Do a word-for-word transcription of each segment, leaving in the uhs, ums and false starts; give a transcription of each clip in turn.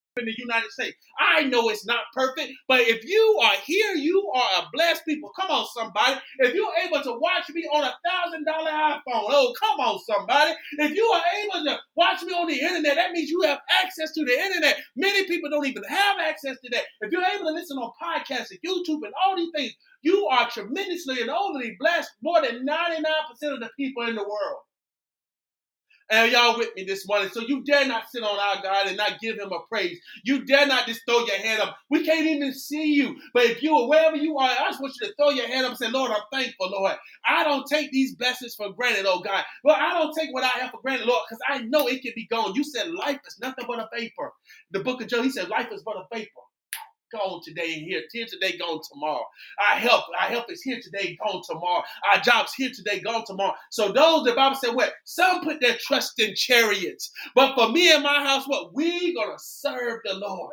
in the United States. I know it's not perfect, but if you are here, you are a blessed people. Come on, somebody. If you're able to watch me on a thousand dollar iPhone, oh, come on, somebody. If you are able to watch me on the internet, that means you have access to the internet. Many people don't even have access to that. If you're able to listen on podcasts and YouTube and all these things, you are tremendously and overly blessed, more than ninety-nine percent of the people in the world. And y'all with me this morning. So you dare not sit on our God and not give him a praise. You dare not just throw your hand up. We can't even see you. But if you are wherever you are, I just want you to throw your hand up and say, Lord, I'm thankful, Lord. I don't take these blessings for granted, oh God. Lord, I don't take what I have for granted, Lord, because I know it can be gone. You said life is nothing but a vapor. The book of Job, he said life is but a vapor. Gone today and here. Here today, gone tomorrow. Our help, our help is here today, gone tomorrow. Our jobs here today, gone tomorrow. So those, the Bible said, what? Some put their trust in chariots. But for me and my house, what? We gonna serve the Lord.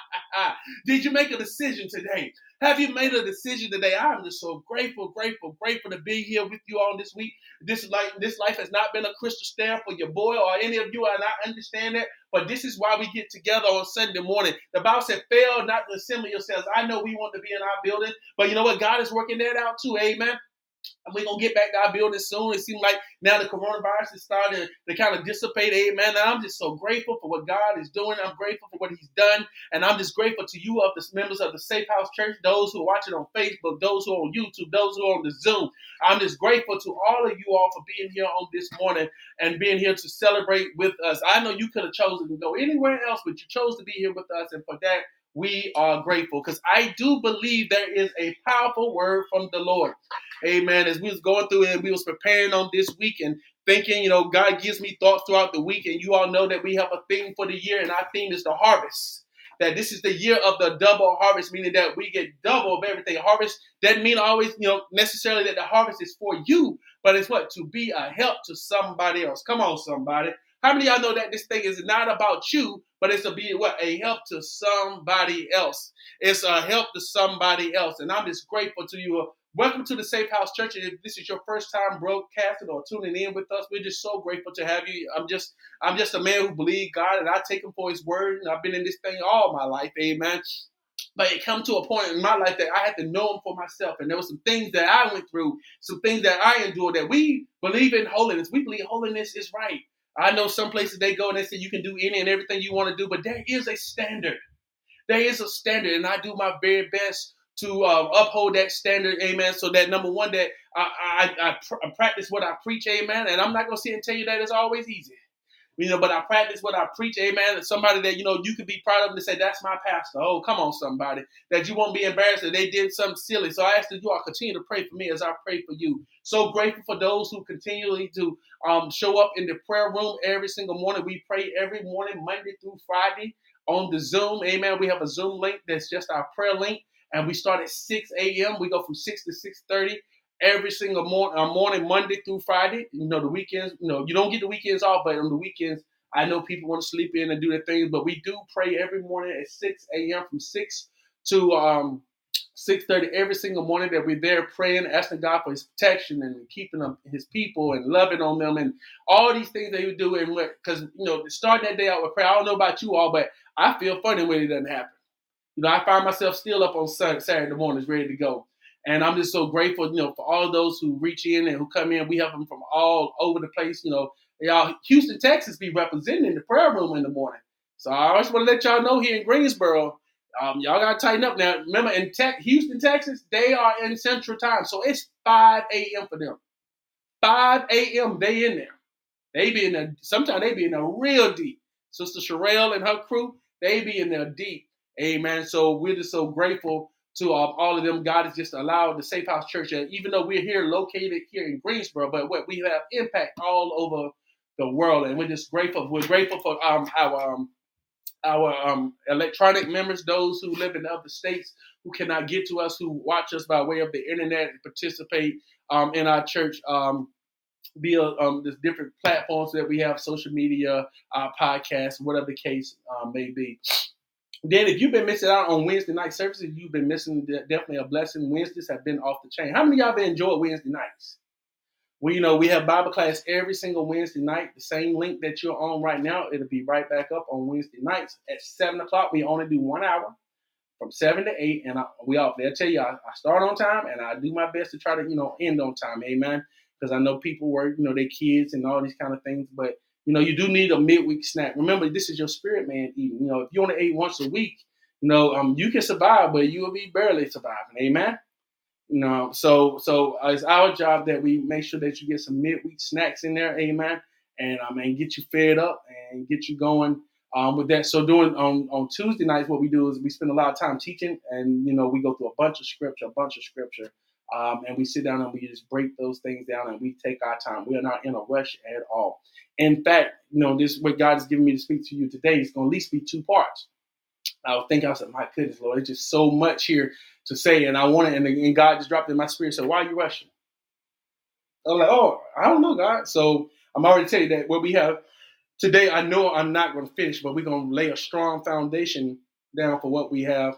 Did you make a decision today? Have you made a decision today? I'm just so grateful, grateful, grateful to be here with you all this week. This life, this life has not been a crystal stair for your boy or any of you, and I understand that. But this is why we get together on Sunday morning. The Bible said, fail not to assemble yourselves. I know we want to be in our building, but you know what? God is working that out too. Amen. And we're going to get back to our building soon. It seems like now the coronavirus is starting to kind of dissipate. Amen. And I'm just so grateful for what God is doing. I'm grateful for what he's done. And I'm just grateful to you, of the members of the Safe House Church, those who are watching on Facebook, those who are on YouTube, those who are on the Zoom. I'm just grateful to all of you all for being here on this morning and being here to celebrate with us. I know you could have chosen to go anywhere else, but you chose to be here with us. And for that, we are grateful, because I do believe there is a powerful word from the Lord. Amen. As we was going through it, we was preparing on this week and thinking, you know, God gives me thoughts throughout the week. And you all know that we have a theme for the year, and our theme is the harvest. That this is the year of the double harvest, meaning that we get double of everything. Harvest doesn't mean always, you know, necessarily that the harvest is for you, but it's what? To be a help to somebody else. Come on, somebody. How many of y'all know that this thing is not about you, but it's to be what? A help to somebody else. It's a help to somebody else. And I'm just grateful to you. Welcome to the Safe House Church. And if this is your first time broadcasting or tuning in with us, we're just so grateful to have you. I'm just I'm just a man who believes God, and I take him for his word. And I've been in this thing all my life. Amen. But it come to a point in my life that I had to know him for myself. And there were some things that I went through, some things that I endured, that we believe in holiness. We believe holiness is right. I know some places they go and they say you can do any and everything you want to do, but there is a standard. There is a standard, and I do my very best to uh, uphold that standard, amen, so that, number one, that I, I, I, pr- I practice what I preach, amen, and I'm not going to sit and tell you that it's always easy. You know, but I practice what I preach, amen. And somebody that, you know, you could be proud of to say, that's my pastor. Oh, come on, somebody. That you won't be embarrassed that they did something silly. So I ask that you all continue to pray for me as I pray for you. So grateful for those who continually do um, show up in the prayer room every single morning. We pray every morning, Monday through Friday on the Zoom, amen. We have a Zoom link that's just our prayer link. And we start at six a.m. We go from six to six thirty. Every single morning, uh, morning, Monday through Friday. You know, the weekends, you know, you don't get the weekends off, but on the weekends, I know people want to sleep in and do their things, but we do pray every morning at six a.m. from six to um, six thirty every single morning, that we're there praying, asking God for his protection and keeping them, his people, and loving on them, and all these things that we do. And because, you know, starting that day out with prayer, I don't know about you all, but I feel funny when it doesn't happen. You know, I find myself still up on Saturday mornings ready to go. And I'm just so grateful, you know, for all those who reach in and who come in. We have them from all over the place. You know, y'all, Houston, Texas be representing the prayer room in the morning. So I just want to let y'all know here in Greensboro, um, y'all got to tighten up now. Remember, in te- Houston, Texas, they are in Central Time. So it's five a.m. for them. five a.m. they in there. They be in there. Sometimes they be in there real deep. Sister Sherelle and her crew, they be in there deep. Amen. So we're just so grateful to uh, all of them. God has just allowed the Safe House Church, uh, even though we're here located here in Greensboro, but what we have impact all over the world, and we're just grateful. We're grateful for um, our um, our um, electronic members, those who live in other states who cannot get to us, who watch us by way of the internet and participate um, in our church um, via um, the different platforms that we have, social media, uh, podcasts, whatever the case uh, may be. Then, if you've been missing out on Wednesday night services, you've been missing definitely a blessing. Wednesdays have been off the chain. How many of y'all have enjoyed Wednesday nights? We, you know, we have Bible class every single Wednesday night. The same link that you're on right now, it'll be right back up on Wednesday nights at seven o'clock. We only do one hour from seven to eight, and I, we all, they'll tell you I, I start on time, and I do my best to try to, you know, end on time. Amen. Because I know people work, you know, their kids and all these kind of things, but you know, you do need a midweek snack. Remember, this is your spirit man eating. You know, if you only ate once a week, you know, um, you can survive, but you will be barely surviving. Amen. You know, so so uh, it's our job that we make sure that you get some midweek snacks in there, amen, and I um, mean get you fed up and get you going um, with that. So doing on on Tuesday nights, what we do is we spend a lot of time teaching, and you know we go through a bunch of scripture, a bunch of scripture, um, and we sit down and we just break those things down and we take our time. We are not in a rush at all. In fact, you know this what God has given me to speak to you today is going to at least be two parts. I was thinking, I said, my goodness, Lord, it's just so much here to say. And I want it, and, and God just dropped it in my spirit. So why are you rushing? I was like, oh, I don't know, God. So I'm already telling you that what we have today, I know I'm not going to finish, but we're going to lay a strong foundation down for what we have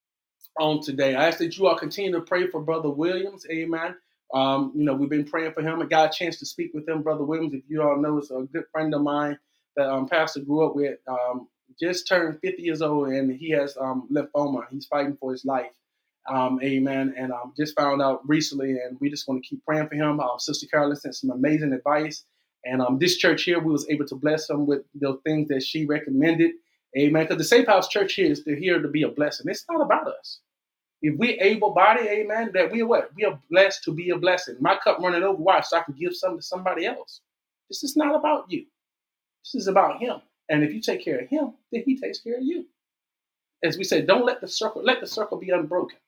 on today. I ask that you all continue to pray for Brother Williams. Amen. Um, you know, we've been praying for him. I got a chance to speak with him. Brother Williams, if you all know, is a good friend of mine that um, Pastor grew up with. Um, just turned fifty years old, and he has um, lymphoma. He's fighting for his life. Um, amen. And um, just found out recently, and we just want to keep praying for him. Um, Sister Carolyn sent some amazing advice. And um, this church here, we was able to bless him with the things that she recommended. Amen. Because the Safe House Church here is to here to be a blessing. It's not about us. If we able body, amen, that we are what? We are blessed to be a blessing. My cup running over, why? So I can give something to somebody else. This is not about you. This is about him. And if you take care of him, then he takes care of you. As we said, don't let the circle, let the circle be unbroken.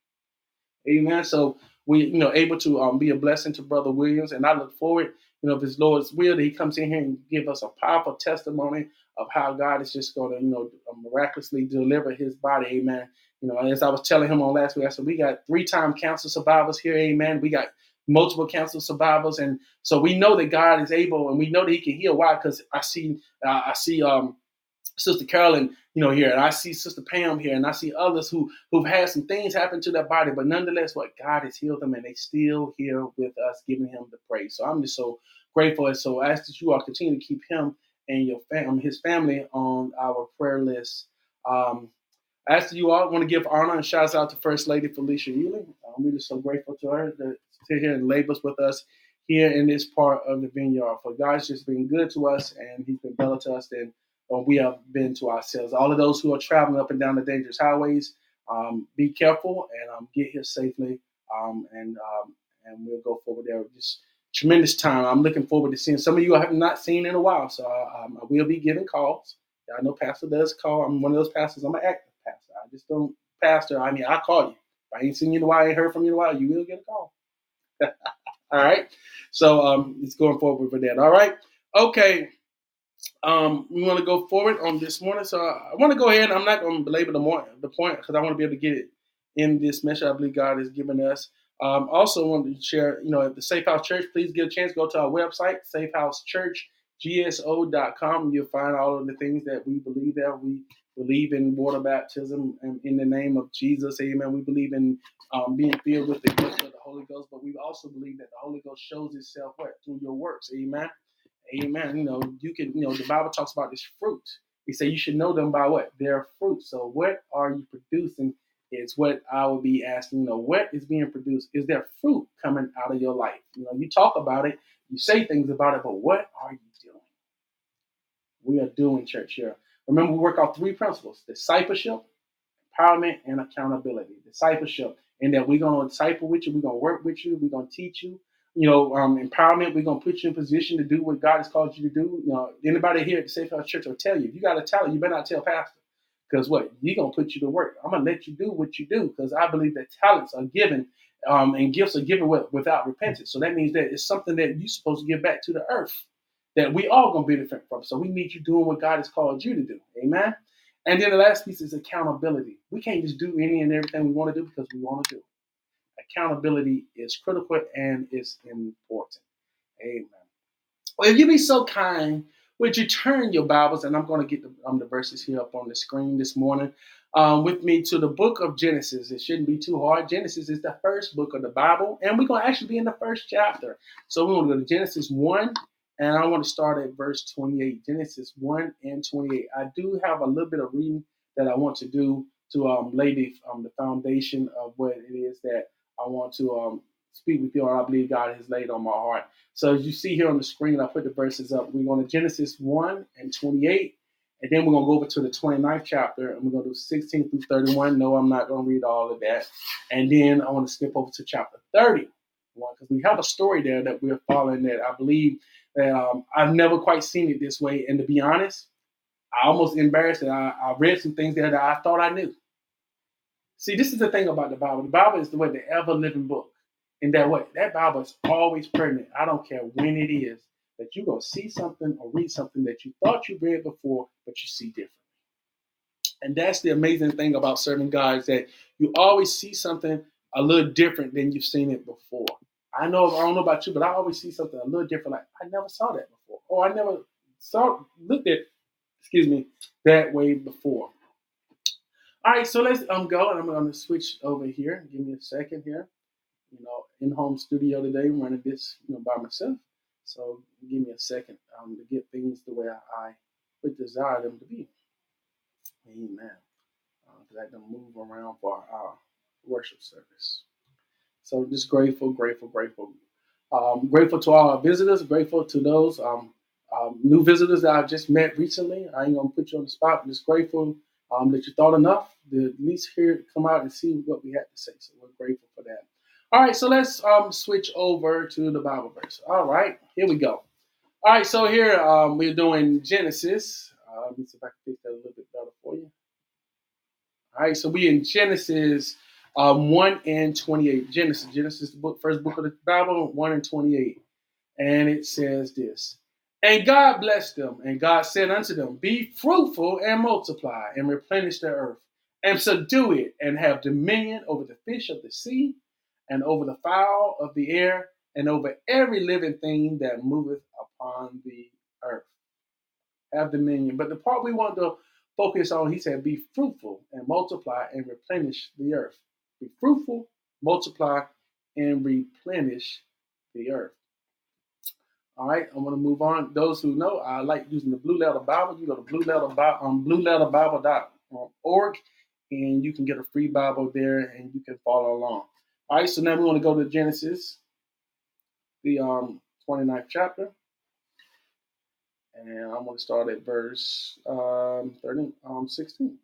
Amen. So we, you know, able to um, be a blessing to Brother Williams. And I look forward, you know, if it's Lord's will that he comes in here and give us a powerful testimony of how God is just going to, you know, miraculously deliver his body. Amen. You know, as I was telling him on last week, I said, we got three-time cancer survivors here. Amen. We got multiple cancer survivors. And so we know that God is able, and we know that he can heal. Why? Because I see, uh, I see, um, Sister Carolyn, you know, here, and I see Sister Pam here, and I see others who who've had some things happen to their body, but nonetheless, what God has healed them, and they still here with us, giving him the praise. So I'm just so grateful, and so I ask that you all continue to keep him and your fam- his family on our prayer list. Um, I ask that you all want to give honor and shouts out to First Lady Felicia Ely. Um, we're just so grateful to her to sit here and labors with us here in this part of the vineyard. For God's just been good to us, and he's been better to us than or we have been to ourselves. All of those who are traveling up and down the dangerous highways, um, be careful and um, get here safely, um, and um, and we'll go forward there. Just tremendous time. I'm looking forward to seeing some of you I have not seen in a while, so uh, um, I will be giving calls. I know Pastor does call. I'm one of those pastors. I'm an active pastor. I just don't pastor. I mean, I call you. If I ain't seen you in a while, I ain't heard from you in a while, you will get a call. All right. So um, it's going forward with that. All right. Okay. Um, we want to go forward on this morning, so I want to go ahead. I'm not going to belabor the, more, the point because I want to be able to get it in this message I believe God has given us. Um, also, want to share, you know, at the Safe House Church, please get a chance. Go to our website, safe house church g s o dot com. You'll find all of the things that we believe there. We believe in water baptism and in the name of Jesus. Amen. We believe in um, being filled with the gift of the Holy Ghost, but we also believe that the Holy Ghost shows itself what? Through your works. Amen. Amen. You know, you can, you know, the Bible talks about this fruit. He said you should know them by what? Their fruit. So what are you producing is what I would be asking, you know, what is being produced? Is there fruit coming out of your life? You know, you talk about it, you say things about it, but what are you doing? We are doing church here. Remember, we work out three principles: discipleship, empowerment, and accountability. Discipleship, and that we're going to disciple with you, we're going to work with you, we're going to teach you. You know, um, empowerment, we're going to put you in position to do what God has called you to do. You know, anybody here at the Safe House Church will tell you, if you got a talent, you better not tell pastor. Because what? You're going to put you to work. I'm going to let you do what you do because I believe that talents are given um, and gifts are given with, without repentance. So that means that it's something that you're supposed to give back to the earth that we all going to benefit from. So we need you doing what God has called you to do. Amen. And then the last piece is accountability. We can't just do any and everything we want to do because we want to do. Accountability is critical and is important. Amen. Well, if you be so kind, Would you turn your Bibles, and I'm going to get the, um, the verses here up on the screen this morning, um, with me to the book of Genesis. It shouldn't be too hard. Genesis is the first book of the Bible, and we're going to actually be in the first chapter. So we're going to go to Genesis one, and I want to start at verse twenty-eight. Genesis one and twenty-eight. I do have a little bit of reading that I want to do to um, lay the, um, the foundation of what it is that I want to um, speak with you on. I believe God has laid on my heart. So as you see here on the screen, I put the verses up. We're going to Genesis one and twenty-eight, and then we're going to go over to the twenty-ninth chapter, and we're going to do sixteen through thirty-one. No, I'm not going to read all of that. And then I want to skip over to chapter thirty, because we have a story there that we're following that I believe that um, I've never quite seen it this way. And to be honest, I almost embarrassed that I, I read some things there that I thought I knew. See, this is the thing about the Bible. The Bible is the way the ever-living book. In that way, that Bible is always pertinent. I don't care when it is that you're going to see something or read something that you thought you read before, but you see differently. And that's the amazing thing about serving God, is that you always see something a little different than you've seen it before. I know, I don't know about you, but I always see something a little different. Like, I never saw that before. Or I never saw, looked at, excuse me, that way before. All right, so let's um go, and I'm going to switch over here. Give me a second here. You know, in-home studio today, running this, you know, by myself. So give me a second um, to get things the way I would desire them to be. Amen. Because uh, I had to move around for our worship service. So just grateful, grateful, grateful. Um, grateful to all our visitors. Grateful to those um, um, new visitors that I've just met recently. I ain't going to put you on the spot, but just grateful um, that you thought enough to at least hear it, come out and see what we had to say. So we're grateful for that. All right, so let's um, switch over to the Bible verse. All right, here we go. All right, so here um, we're doing Genesis. Uh, let me see if I can fix that a little bit better for you. All right, so we in Genesis um, one and twenty-eight. Genesis, Genesis, the book, first book of the Bible, one and twenty-eight. And it says this. And God blessed them, and God said unto them, be fruitful and multiply, and replenish the earth, and subdue it, and have dominion over the fish of the sea, and over the fowl of the air, and over every living thing that moveth upon the earth. Have dominion. But the part we want to focus on, he said, be fruitful and multiply and replenish the earth. Be fruitful, multiply, and replenish the earth. All right, I'm going to move on. Those who know, I like using the Blue Letter Bible. You go to blue letter bible um, blue letter bible dot org, and you can get a free Bible there, and you can follow along. All right, so now we want to go to Genesis, the um, twenty-ninth chapter. And I'm going to start at verse um, thirty, um, sixteen.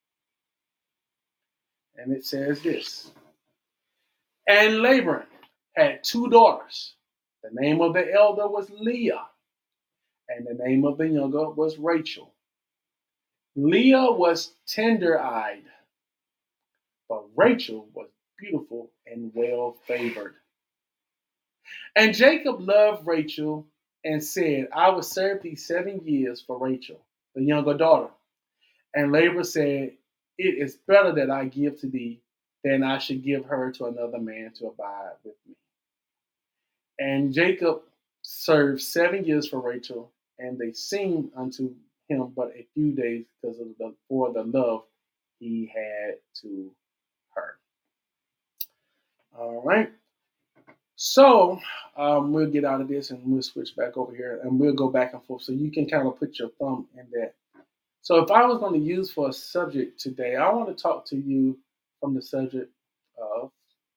And it says this. And Laban had two daughters. The name of the elder was Leah, and the name of the younger was Rachel. Leah was tender-eyed, but Rachel was beautiful and well-favored. And Jacob loved Rachel and said, I will serve thee seven years for Rachel, the younger daughter. And Laban said, it is better that I give to thee than I should give her to another man to abide with me. And Jacob served seven years for Rachel, and they seemed unto him but a few days because of the for the love he had to her. All right. So um, we'll get out of this and we'll switch back over here and we'll go back and forth so you can kind of put your thumb in that. So if I was going to use for a subject today, I want to talk to you from the subject of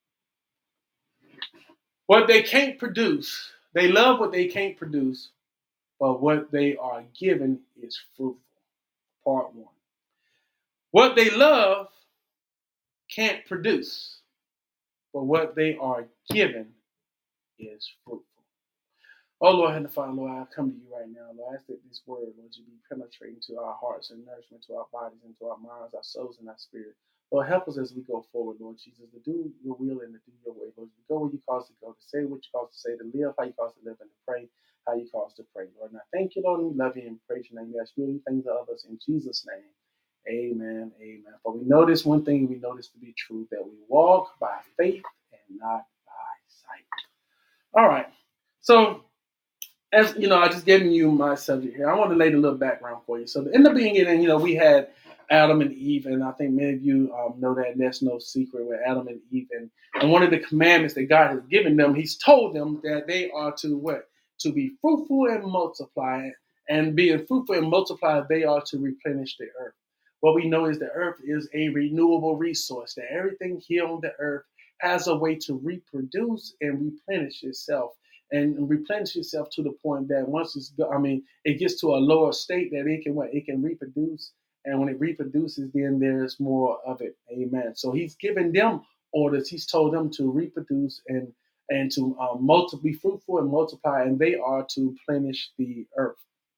what they can't produce. They love what they can't produce, but what they are given is fruitful. Part one. What they love can't produce, but what they are given is fruitful. Oh, Lord, Heavenly Father, Lord, I come to you right now. Lord, I ask that this word, Lord, you be penetrating to our hearts and nourishment to our bodies and to our minds, our souls, and our spirit. Lord, help us as we go forward, Lord Jesus, to do your will and to do your way, Lord. To go where you call us to go, to say what you call us to say, to live how you call us to live, and to pray how you call us to pray, Lord. And I thank you, Lord, and we love you and praise your name. We ask many things of us in Jesus' name. Amen, amen. For we know this one thing, we know this to be true, that we walk by faith and not by sight. All right. So as you know, I just giving you my subject here. I want to lay a little background for you. So in the beginning, you know, we had Adam and Eve, and I think many of you um, know that, and that's no secret with Adam and Eve. And, and one of the commandments that God has given them, He's told them that they are to what? To be fruitful and multiply. And being fruitful and multiply, they are to replenish the earth. What we know is the earth is a renewable resource, that everything here on the earth has a way to reproduce and replenish itself and replenish itself to the point that once it's, I mean, it gets to a lower state that it can what it can reproduce, and when it reproduces, then there's more of it. Amen. So He's given them orders. He's told them to reproduce and and to um, multi- be fruitful and multiply, and they are to plenish the earth.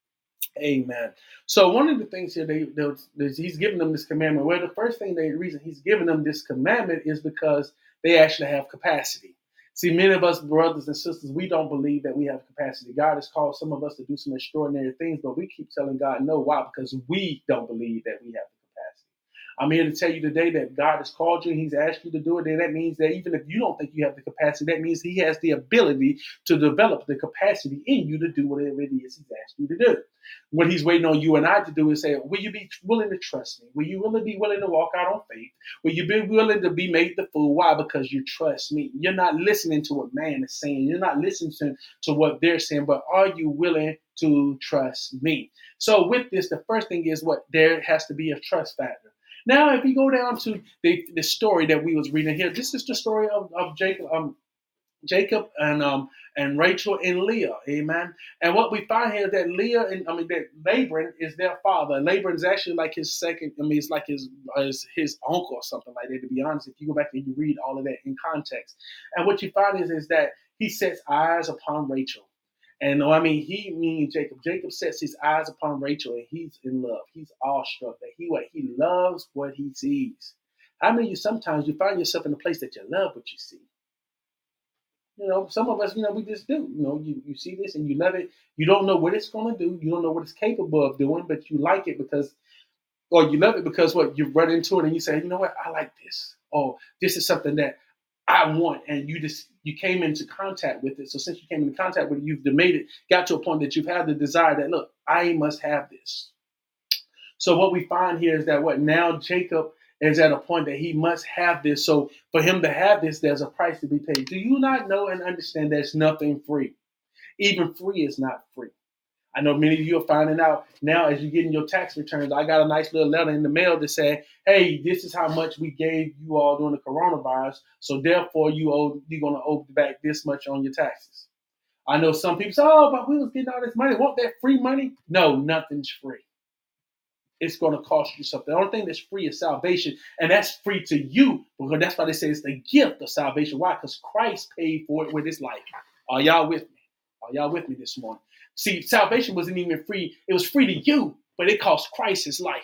Amen. So one of the things here they, they he's giving them this commandment. Well, the first thing, they, the reason he's giving them this commandment is because they actually have capacity. See, many of us brothers and sisters, we don't believe that we have capacity. God has called some of us to do some extraordinary things, but we keep telling God no. Why? Because we don't believe that we have the capacity. I'm here to tell you today that God has called you and He's asked you to do it. And that means that even if you don't think you have the capacity, that means He has the ability to develop the capacity in you to do whatever it is He's asked you to do. What He's waiting on you and I to do is say, will you be willing to trust me? Will you really be willing to walk out on faith? Will you be willing to be made the fool? Why? Because you trust me. You're not listening to what man is saying. You're not listening to, to what they're saying, but are you willing to trust me? So with this, the first thing is what? There has to be a trust factor. Now, if you go down to the, the story that we was reading here, this is the story of, of Jacob, um, Jacob and um and Rachel and Leah, amen. And what we find here is that Leah and I mean that Laban is their father. Laban is actually like his second. I mean, it's like his his, his uncle or something like that. To be honest, if you go back and you read all of that in context, and what you find is is that he sets eyes upon Rachel. And I mean, he meaning Jacob. Jacob sets his eyes upon Rachel, and he's in love. He's awestruck that he what he loves what he sees. I mean, you sometimes you find yourself in a place that you love what you see. You know, some of us, you know, we just do. You know, you, you see this and you love it. You don't know what it's going to do. You don't know what it's capable of doing, but you like it because, or you love it because what you run into it and you say, you know what, I like this. Oh, this is something that I want, and you just you came into contact with it. So since you came into contact with it, you've made it, got to a point that you've had the desire that look, I must have this. So what we find here is that what now Jacob is at a point that he must have this. So for him to have this, there's a price to be paid. Do you not know and understand there's nothing free? Even free is not free. I know many of you are finding out now as you're getting your tax returns. I got a nice little letter in the mail that said, hey, this is how much we gave you all during the coronavirus. So therefore you owe, you're going to owe back this much on your taxes. I know some people say, oh, but we was getting all this money. Want that free money? No, nothing's free. It's going to cost you something. The only thing that's free is salvation, and that's free to you because that's why they say it's the gift of salvation. Why? Because Christ paid for it with His life. Are y'all with me? Are y'all with me this morning? See, salvation wasn't even free. It was free to you, but it cost Christ His life.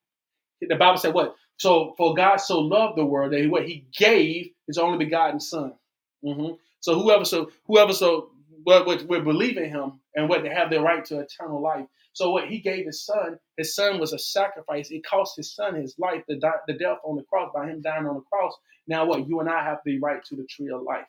The Bible said what? So, for God so loved the world that He, what He gave His only begotten Son. Mm-hmm. So whoever so whoever so what what would believe in Him and what they have their right to eternal life. So what He gave His Son, His Son was a sacrifice. It cost His Son His life, the the death on the cross by Him dying on the cross. Now what? You and I have the right to the tree of life.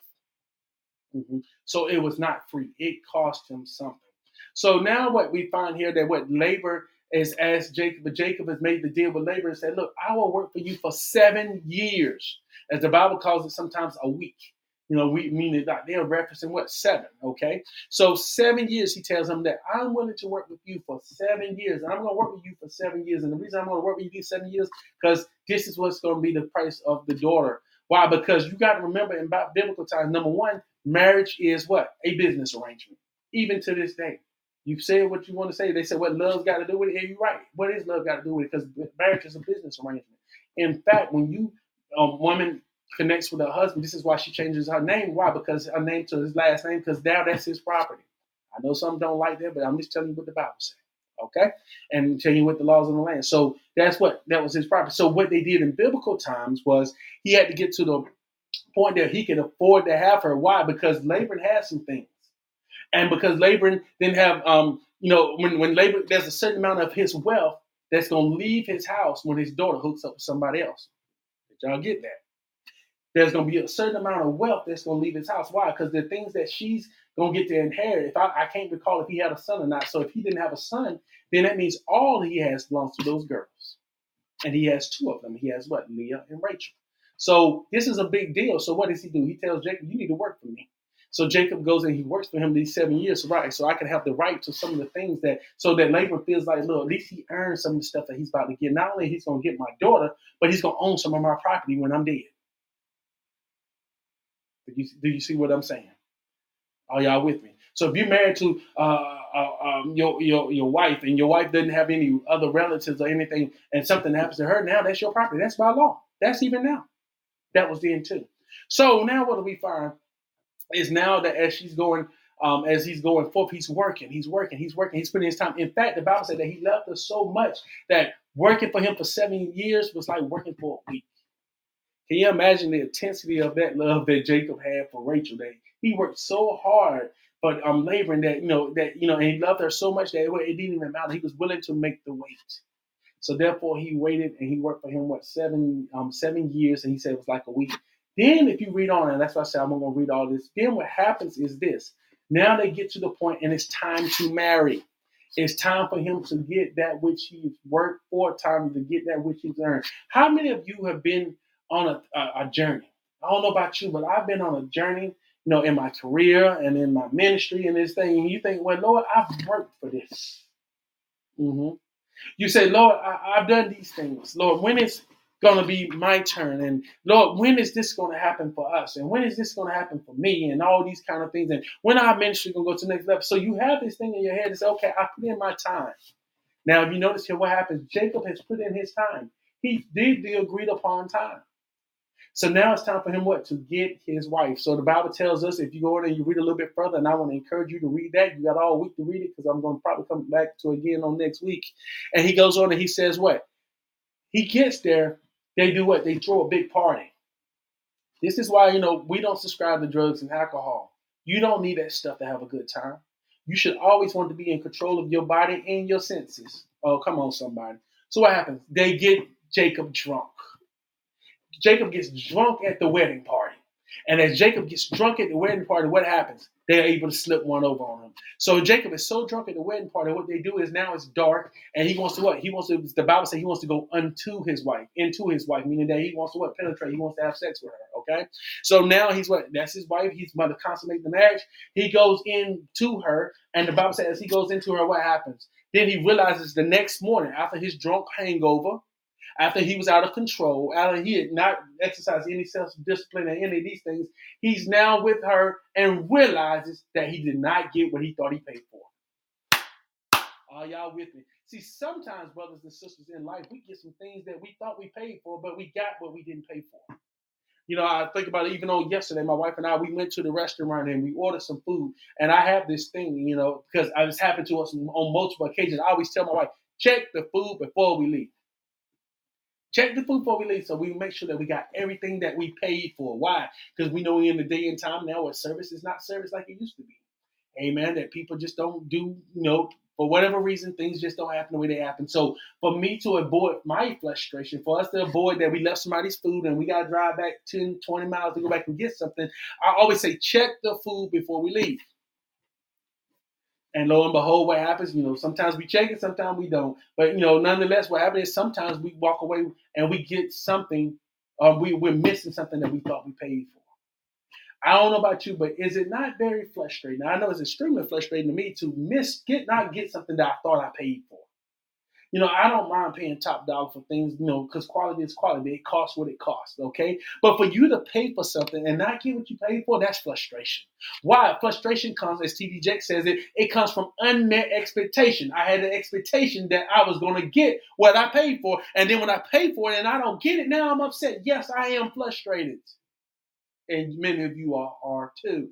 Mm-hmm. So it was not free. It cost Him something. So now what we find here that what labor is as Jacob, but Jacob has made the deal with labor and said, look, I will work for you for seven years. As the Bible calls it sometimes a week. You know, we mean that they're referencing what? Seven, okay? So seven years, he tells them that I'm willing to work with you for seven years. And I'm going to work with you for seven years. And the reason I'm going to work with you for seven years, because this is what's going to be the price of the daughter. Why? Because you got to remember in biblical times, number one, marriage is what? A business arrangement. Even to this day. You say what you want to say. They say what love's got to do with it. And you're right. What is love got to do with it? Because marriage is a business arrangement. In fact, when you a woman connects with her husband, this is why she changes her name. Why? Because her name to his last name, because now that's his property. I know some don't like that, but I'm just telling you what the Bible says. Okay? And telling you what the laws of the land. So that's what that was his property. So what they did in biblical times was he had to get to the point that he could afford to have her. Why? Because Laban had some things. And because Laban didn't have, um, you know, when, when Laban, there's a certain amount of his wealth that's going to leave his house when his daughter hooks up with somebody else. Did y'all get that? There's going to be a certain amount of wealth that's going to leave his house. Why? Because the things that she's gonna get to inherit. If I, I can't recall if he had a son or not. So if he didn't have a son, then that means all he has belongs to those girls. And he has two of them. He has what? Leah and Rachel. So this is a big deal. So what does he do? He tells Jacob, you need to work for me. So Jacob goes and he works for him these seven years, right? So I can have the right to some of the things that, so that Laban feels like, look, at least he earned some of the stuff that he's about to get. Not only he's going to get my daughter, but he's going to own some of my property when I'm dead. Do you, do you see what I'm saying? Are y'all with me? So if you're married to uh, uh, um, your, your your wife and your wife doesn't have any other relatives or anything, and something happens to her, now that's your property. That's by law. That's even now. That was then too. So now what do we find is now that as she's going, um, as he's going forth, he's working, he's working, he's working, he's putting his time. In fact, the Bible said that he loved her so much that working for him for seven years was like working for a week. Can you imagine the intensity of that love that Jacob had for Rachel? That he worked so hard for um, laboring that, you know, that, you know, and he loved her so much that it, it didn't even matter. He was willing to make the wait. So therefore he waited and he worked for him, what, seven, um, seven years. And he said it was like a week. Then if you read on, and that's why I said I'm going to read all this. Then what happens is this. Now they get to the point and it's time to marry. It's time for him to get that which he's worked for, time to get that which he's earned. How many of you have been on a, a, a journey? I don't know about you, but I've been on a journey, you know, in my career and in my ministry and this thing. And you think, well, Lord, I've worked for this. Mm-hmm. You say, Lord, I, I've done these things. Lord, when is going to be my turn? And Lord, when is this going to happen for us? And when is this going to happen for me? And all these kind of things. And when our ministry going to go to the next level? So you have this thing in your head and say, okay, I put in my time. Now, if you notice here, what happens? Jacob has put in his time. He did the agreed upon time. So now it's time for him what? To get his wife. So the Bible tells us, if you go in and you read a little bit further, and I want to encourage you to read that. You got all week to read it because I'm going to probably come back to it again on next week. And he goes on and he says what? He gets there. They do what? They throw a big party. This is why, you know, we don't subscribe to drugs and alcohol. You don't need that stuff to have a good time. You should always want to be in control of your body and your senses. Oh, come on, somebody. So what happens? They get Jacob drunk. Jacob gets drunk at the wedding party. And as Jacob gets drunk at the wedding party, what happens? They're able to slip one over on him. So Jacob is so drunk at the wedding party, what they do is now it's dark, and he wants to what? He wants to, the Bible says he wants to go unto his wife, into his wife, meaning that he wants to what? Penetrate. He wants to have sex with her, okay? So now he's what? That's his wife. He's about to consummate the marriage. He goes into her, and the Bible says as he goes into her, what happens? Then he realizes the next morning, after his drunk hangover, after he was out of control, after he had not exercised any self-discipline or any of these things, he's now with her and realizes that he did not get what he thought he paid for. Are y'all with me? See, sometimes, brothers and sisters in life, we get some things that we thought we paid for, but we got what we didn't pay for. You know, I think about it even on yesterday, my wife and I, we went to the restaurant and we ordered some food. And I have this thing, you know, because it's happened to us on multiple occasions. I always tell my wife, check the food before we leave. Check the food before we leave so we make sure that we got everything that we paid for. Why? Because we know in the day and time now where service is not service like it used to be. Amen. That people just don't do, you know, for whatever reason, things just don't happen the way they happen. So for me to avoid my frustration, for us to avoid that we left somebody's food and we got to drive back ten, twenty miles to go back and get something, I always say check the food before we leave. And lo and behold, what happens, you know, sometimes we check it, sometimes we don't. But, you know, nonetheless, what happens is sometimes we walk away and we get something, um, we, we're missing something that we thought we paid for. I don't know about you, but is it not very frustrating? Now, I know it's extremely frustrating to me to miss, get not get something that I thought I paid for. You know, I don't mind paying top dollar for things, you know, because quality is quality. It costs what it costs, okay? But for you to pay for something and not get what you paid for, that's frustration. Why? Frustration comes, as T D Jakes says it, it comes from unmet expectation. I had an expectation that I was going to get what I paid for, and then when I pay for it and I don't get it, now I'm upset. Yes, I am frustrated. And many of you are, are too.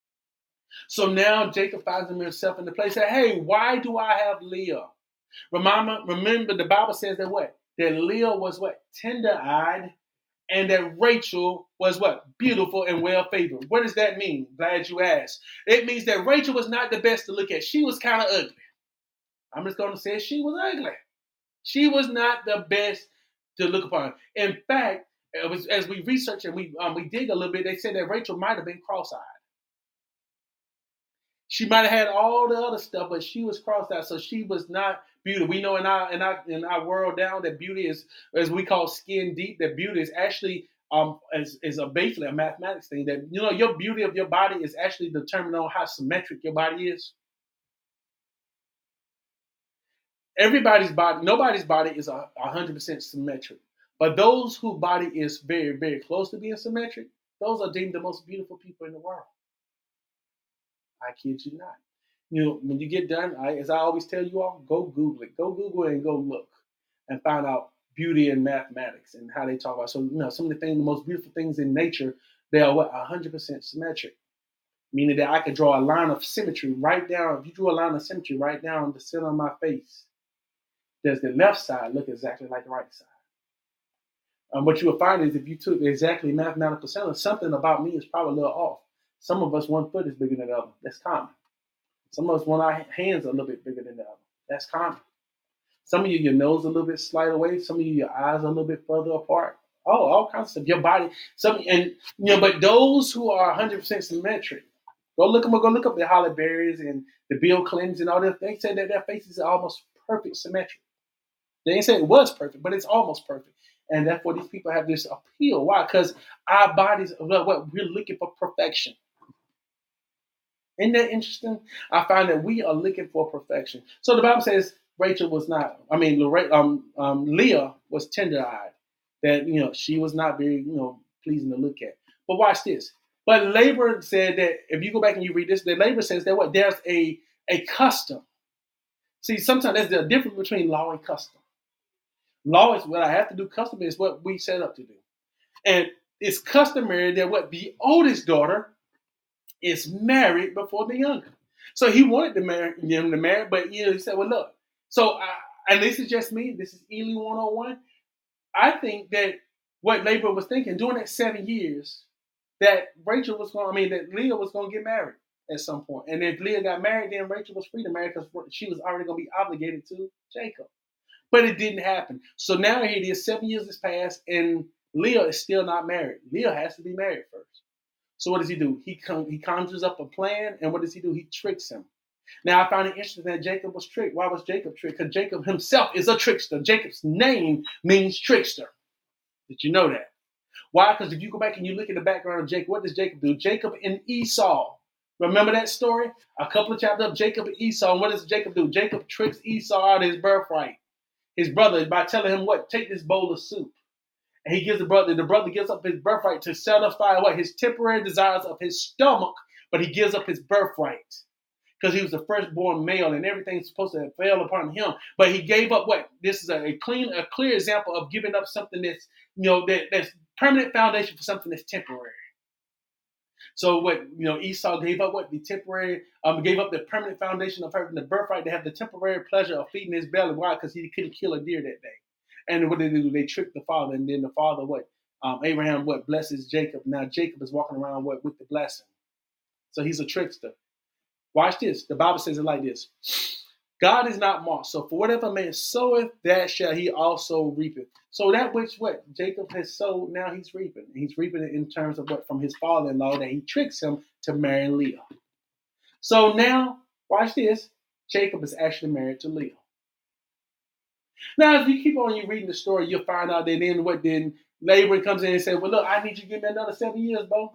So now Jacob finds himself in the place that, hey, why do I have Leah? Remember, remember the Bible says that what? That Leah was what? Tender-eyed, and that Rachel was what? Beautiful and well-favored. What does that mean? Glad you asked. It means that Rachel was not the best to look at. She was kind of ugly. I'm just going to say she was ugly. She was not the best to look upon. In fact, it was, as we research and we um, we dig a little bit, they said that Rachel might have been cross-eyed. She might have had all the other stuff, but she was crossed out, so she was not beauty. We know in our in our in our world down that beauty is, as we call skin deep. That beauty is actually um is, is a basically a mathematics thing. That you know your beauty of your body is actually determined on how symmetric your body is. Everybody's body, nobody's body is a hundred percent symmetric, but those whose body is very very close to being symmetric, those are deemed the most beautiful people in the world. I kid you not. You know, when you get done, I, as I always tell you all, go Google it. Go Google it and go look and find out beauty in mathematics and how they talk about. So, you know, some of the things, the most beautiful things in nature, they are what one hundred percent symmetric, meaning that I could draw a line of symmetry right down. If you drew a line of symmetry right down the center of my face, does the left side look exactly like the right side? Um, what you will find is if you took exactly mathematical center, something about me is probably a little off. Some of us, one foot is bigger than the other. That's common. Some of us want our hands a little bit bigger than the other. That's common. Some of you, your nose a little bit slight away. Some of you, your eyes a little bit further apart. Oh, all kinds of stuff. Your body. Some and you know, but those who are one hundred percent symmetric, go look them. Go look up the Halle Berrys and the Bill Clintons and all that. They said that their faces are almost perfect symmetric. They didn't say it was perfect, but it's almost perfect. And therefore, these people have this appeal. Why? Because our bodies, well, what we're looking for perfection. Isn't that interesting? I find that we are looking for perfection. So the Bible says Rachel was not. I mean, um, um, Leah was tender-eyed. That you know she was not very you know pleasing to look at. But watch this. But Laban said that if you go back and you read this, that Laban says that what there's a a custom. See, sometimes there's a difference between law and custom. Law is what I have to do. Custom is what we set up to do. And it's customary that what the oldest daughter is married before the younger. So he wanted to marry him to marry, but you know, he said, well, look. So, I, and this is just me. This is Ely one oh one. I think that what Laban was thinking during that seven years, that Rachel was going, I mean, that Leah was going to get married at some point. And if Leah got married, then Rachel was free to marry because she was already going to be obligated to Jacob. But it didn't happen. So now here it is, seven years has passed, and Leah is still not married. Leah has to be married first. So what does he do? He con- he conjures up a plan, and what does he do? He tricks him. Now I find it interesting that Jacob was tricked. Why was Jacob tricked? Because Jacob himself is a trickster. Jacob's name means trickster. Did you know that? Why? Because if you go back and you look at the background of Jacob, what does Jacob do? Jacob and Esau. Remember that story? A couple of chapters of Jacob and Esau. And what does Jacob do? Jacob tricks Esau out of his birthright. His brother, by telling him what? Take this bowl of soup. And he gives the brother, the brother gives up his birthright to satisfy what? His temporary desires of his stomach, but he gives up his birthright. Because he was the firstborn male and everything's supposed to have failed upon him. But he gave up what? This is a, a clean, a clear example of giving up something that's, you know, that, that's permanent foundation for something that's temporary. So what, you know, Esau gave up what? The temporary, um, gave up the permanent foundation of having the birthright to have the temporary pleasure of feeding his belly. Why? Because he couldn't kill a deer that day. And what did they do? They tricked the father, and then the father, what? Um, Abraham, what? Blesses Jacob. Now Jacob is walking around, what? With the blessing. So he's a trickster. Watch this. The Bible says it like this. God is not mocked. So for whatever man soweth, that shall he also reapeth. So that which what Jacob has sowed, now he's reaping. He's reaping it in terms of what from his father-in-law that he tricks him to marry Leah. So now, watch this. Jacob is actually married to Leah. Now, if you keep on you reading the story, you'll find out that then what then Laban comes in and says, well, look, I need you to give me another seven years, bro.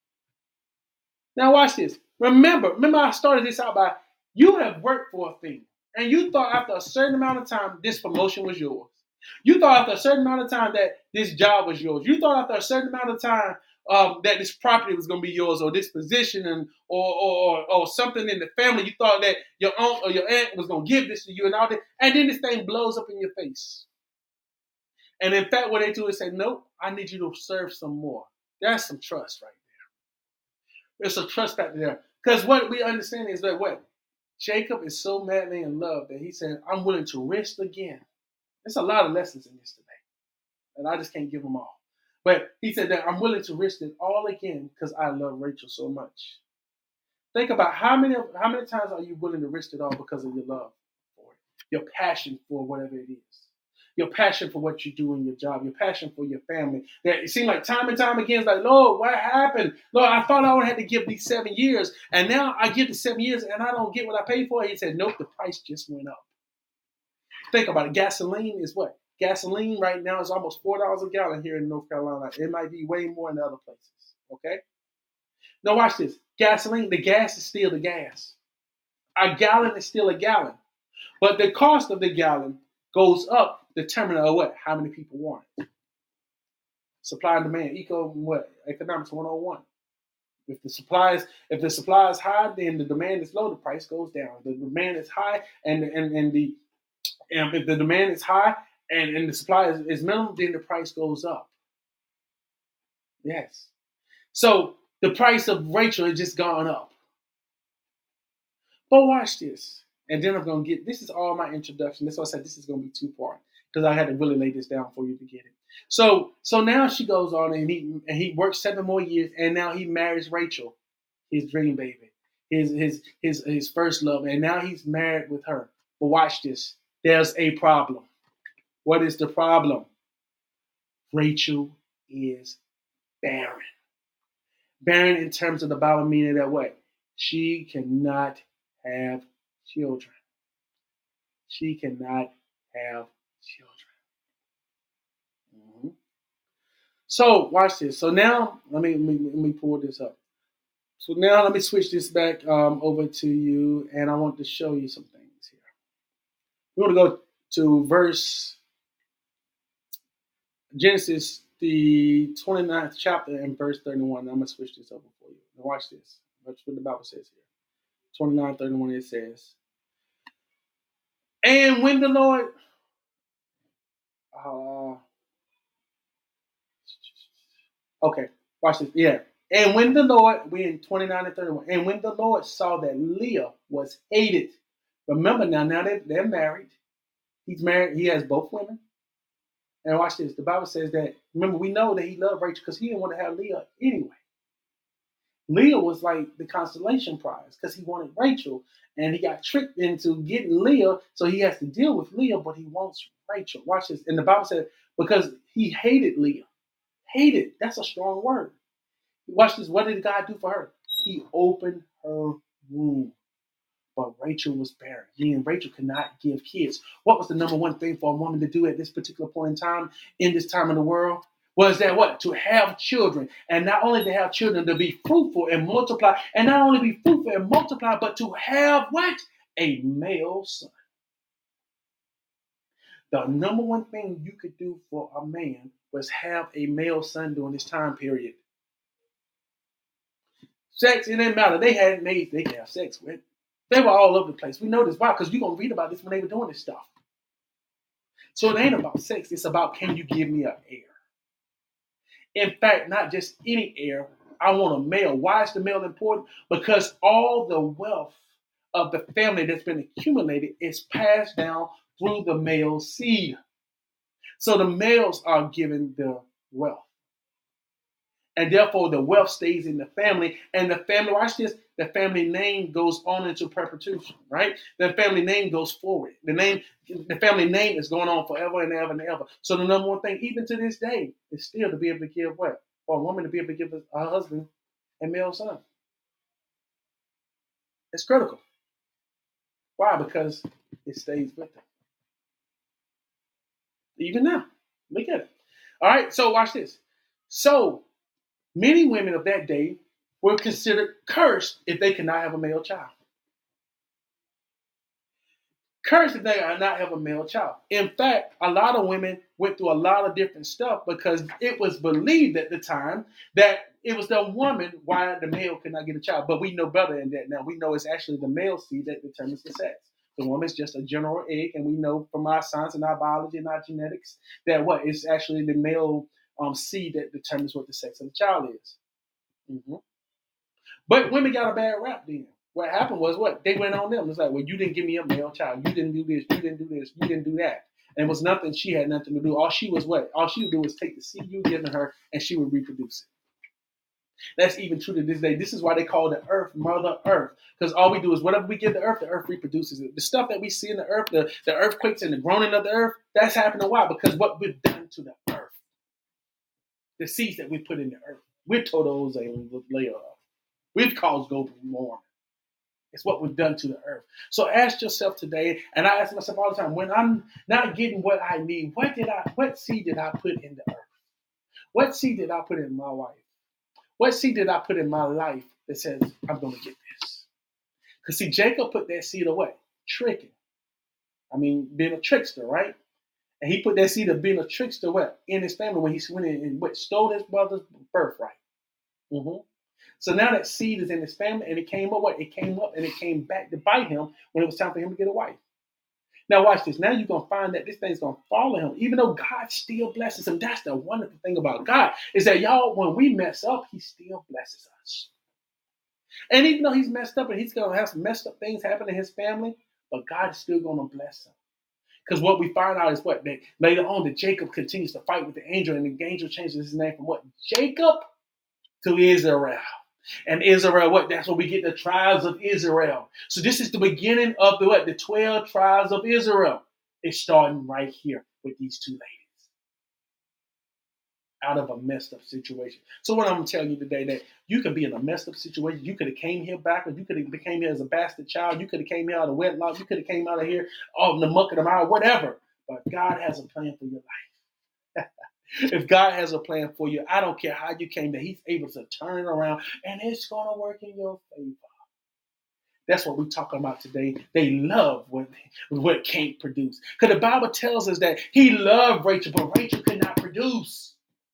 Now watch this. Remember, remember I started this out by you have worked for a thing. And you thought after a certain amount of time, this promotion was yours. You thought after a certain amount of time that this job was yours. You thought after a certain amount of time um, that this property was going to be yours, or this position, and or, or or something in the family. You thought that your aunt or your aunt was going to give this to you and all that. And then this thing blows up in your face. And in fact, what they do is say, nope, I need you to serve some more. That's some trust right there. There's a trust factor there. Because what we understand is that what? Jacob is so madly in love that he said, I'm willing to risk again. There's a lot of lessons in this today. And I just can't give them all. But he said that I'm willing to risk it all again because I love Rachel so much. Think about how many how many times are you willing to risk it all because of your love for it, your passion for whatever it is. Your passion for what you do in your job, your passion for your family. That it seemed like time and time again, it's like, Lord, what happened? Lord, I thought I would have to give these seven years, and now I give the seven years and I don't get what I paid for. He said, nope, the price just went up. Think about it. Gasoline is what? Gasoline right now is almost four dollars a gallon here in North Carolina. It might be way more in other places. Okay? Now watch this. Gasoline, the gas is still the gas. A gallon is still a gallon. But the cost of the gallon goes up determining of what? How many people want it. Supply and demand. Eco what? Economics one oh one. If the supply is if the supply is high, then the demand is low, the price goes down. The demand is high and and, and the and if the demand is high and, and the supply is, is minimum, then the price goes up. Yes. So the price of Rachel has just gone up. But watch this. And then I'm going to get, this is all my introduction. That's why I said this is going to be two part because I had to really lay this down for you to get it. So so now she goes on and he and he works seven more years and now he marries Rachel, his dream baby, his his his his first love, and now he's married with her. But watch this. There's a problem. What is the problem? Rachel is barren. Barren in terms of the Bible meaning that way. She cannot have children. She cannot have children. Mm-hmm. So watch this. So now let me, let me let me pull this up. So now let me switch this back um, over to you, and I want to show you some things here. We're going to go to verse Genesis, the twenty-ninth chapter, and verse thirty-one. I'm going to switch this over for you. Now watch this. Watch what the Bible says here. twenty-nine, thirty-one, it says, and when the Lord, uh, okay, watch this. Yeah. And when the Lord, we in twenty-nine and thirty-one, and when the Lord saw that Leah was hated, remember now, now they, they're married. He's married, he has both women. And watch this. The Bible says that, remember, we know that he loved Rachel because he didn't want to have Leah anyway. Leah was like the consolation prize because he wanted Rachel and he got tricked into getting Leah. So he has to deal with Leah, but he wants Rachel. Watch this. And the Bible said, because he hated Leah. Hated. That's a strong word. Watch this. What did God do for her? He opened her womb. But Rachel was barren. He and Rachel could not give kids. What was the number one thing for a woman to do at this particular point in time, in this time in the world? Was that what? To have children. And not only to have children, to be fruitful and multiply. And not only be fruitful and multiply, but to have what? A male son. The number one thing you could do for a man was have a male son during this time period. Sex, it didn't matter. They had maids they could have sex with. They were all over the place. We know this. Why? Because you're going to read about this when they were doing this stuff. So it ain't about sex. It's about, can you give me an heir? In fact, not just any heir. I want a male. Why is the male important? Because all the wealth of the family that's been accumulated is passed down through the male seed. So the males are given the wealth. And therefore, the wealth stays in the family. And the family, watch this, the family name goes on into perpetuity, right? The family name goes forward. The name, the family name is going on forever and ever and ever. So the number one thing, even to this day, is still to be able to give what? For a woman to be able to give her husband a male son. It's critical. Why? Because it stays with them. Even now. Look at it. All right, so watch this. So, many women of that day were considered cursed if they could not have a male child. Cursed if they could not have a male child. In fact, a lot of women went through a lot of different stuff because it was believed at the time that it was the woman why the male could not get a child. But we know better than that now. We know it's actually the male seed that determines the sex. The woman's just a general egg, and we know from our science and our biology and our genetics that what? It's actually the male um, seed that determines what the sex of the child is. Mm-hmm. But women got a bad rap then. What happened was what? They went on them. It's like, well, you didn't give me a male child. You didn't do this. You didn't do this. You didn't do that. And it was nothing. She had nothing to do. All she was what? All she would do was take the seed you were giving her and she would reproduce it. That's even true to this day. This is why they call the earth Mother Earth. Because all we do is whatever we give the earth, the earth reproduces it. The stuff that we see in the earth, the, the earthquakes and the groaning of the earth, that's happening. Why? Because what we've done to the earth. The seeds that we put in the earth. We're total ozone layer of. We've caused global warming. It's what we've done to the earth. So ask yourself today, and I ask myself all the time, when I'm not getting what I need, what did I, what seed did I put in the earth? What seed did I put in my wife? What seed did I put in my life that says, I'm going to get this? Because see, Jacob put that seed away, tricking. I mean, being a trickster, right? And he put that seed of being a trickster what? In his family when he went in and what, stole his brother's birthright. Mm-hmm. So now that seed is in his family, and it came up what? It came up and it came back to bite him when it was time for him to get a wife. Now watch this. Now you're going to find that this thing's going to follow him, even though God still blesses him. That's the wonderful thing about God is that, y'all, when we mess up, he still blesses us. And even though he's messed up and he's going to have some messed up things happen in his family, but God is still going to bless him. Because what we find out is what? That later on, that Jacob continues to fight with the angel, and the angel changes his name from what? Jacob to Israel. And Israel, what? That's where we get the tribes of Israel. So this is the beginning of the what? The twelve tribes of Israel. It's starting right here with these two ladies. Out of a messed up situation. So what I'm going to tell you today, that you can be in a messed up situation. You could have came here backwards. You could have came here as a bastard child. You could have came here out of wedlock. You could have came out of here all the muck of the mire, whatever. But God has a plan for your life. If God has a plan for you, I don't care how you came there. He's able to turn it around, and it's going to work in your favor. That's what we're talking about today. They love what, what can't produce. Because the Bible tells us that he loved Rachel, but Rachel could not produce.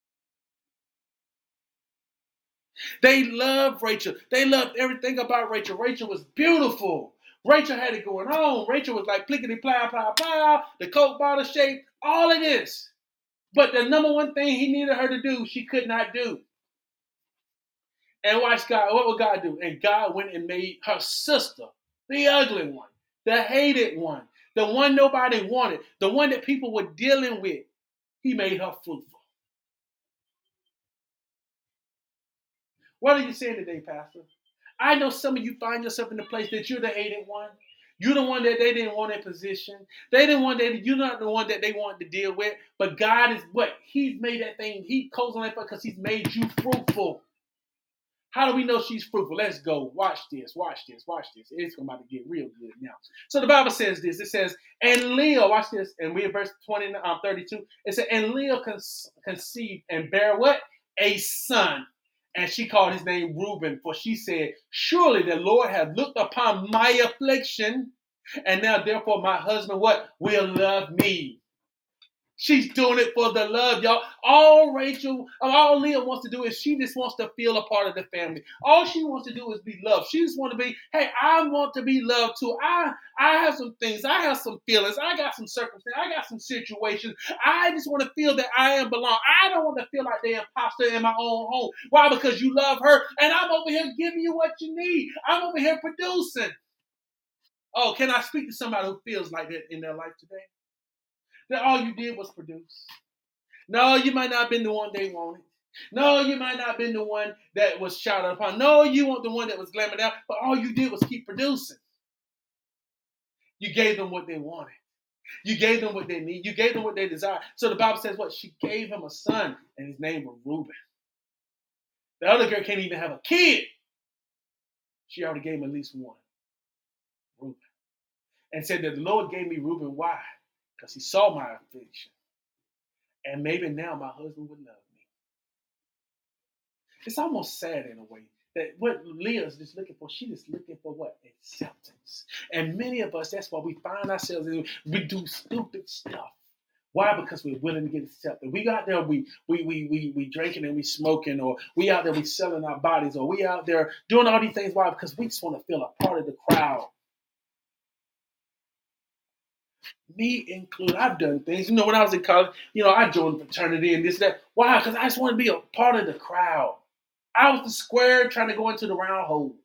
They loved Rachel. They loved everything about Rachel. Rachel was beautiful. Rachel had it going on. Rachel was like plickety plow, plow, plow, the Coke bottle shape, all of this. But the number one thing he needed her to do, she could not do. And watch God. What would God do? And God went and made her sister, the ugly one, the hated one, the one nobody wanted, the one that people were dealing with. He made her fruitful. What are you saying today, Pastor? I know some of you find yourself in the place that you're the hated one. You're the one that they didn't want in position. They didn't want that. You're not the one that they wanted to deal with. But God is what? He's made that thing. He calls on that because he's made you fruitful. How do we know she's fruitful? Let's go. Watch this. Watch this. Watch this. It's about to get real good now. So the Bible says this. It says, and Leah, watch this. And we're in verse twenty, um, thirty-two. It said, and Leah conceived and bare what? A son. And she called his name Reuben, for she said, surely the Lord hath looked upon my affliction, and now therefore my husband what? Will love me. She's doing it for the love, y'all. All Rachel, all Leah wants to do is she just wants to feel a part of the family. All she wants to do is be loved. She just wants to be, hey, I want to be loved too. I, I have some things. I have some feelings. I got some circumstances. I got some situations. I just want to feel that I am belong. I don't want to feel like the imposter in my own home. Why? Because you love her, and I'm over here giving you what you need. I'm over here producing. Oh, can I speak to somebody who feels like that in their life today? That all you did was produce. No, you might not have been the one they wanted. No, you might not have been the one that was shouted upon. No, you weren't the one that was glamored out. But all you did was keep producing. You gave them what they wanted. You gave them what they need. You gave them what they desired. So the Bible says what? She gave him a son, and his name was Reuben. The other girl can't even have a kid. She already gave him at least one. Reuben. And said that the Lord gave me Reuben. Why? Because he saw my affliction. And maybe now my husband would love me. It's almost sad in a way that what Leah's just looking for, she's just looking for what? Acceptance. And many of us, that's why we find ourselves in, we do stupid stuff. Why? Because we're willing to get accepted. We out there, we we we we we drinking and we smoking, or we out there, we selling our bodies, or we out there doing all these things. Why? Because we just want to feel a part of the crowd. Me included, I've done things. You know, when I was in college, you know, I joined fraternity and this, that. Why? Because I just want to be a part of the crowd. I was the square trying to go into the round hole.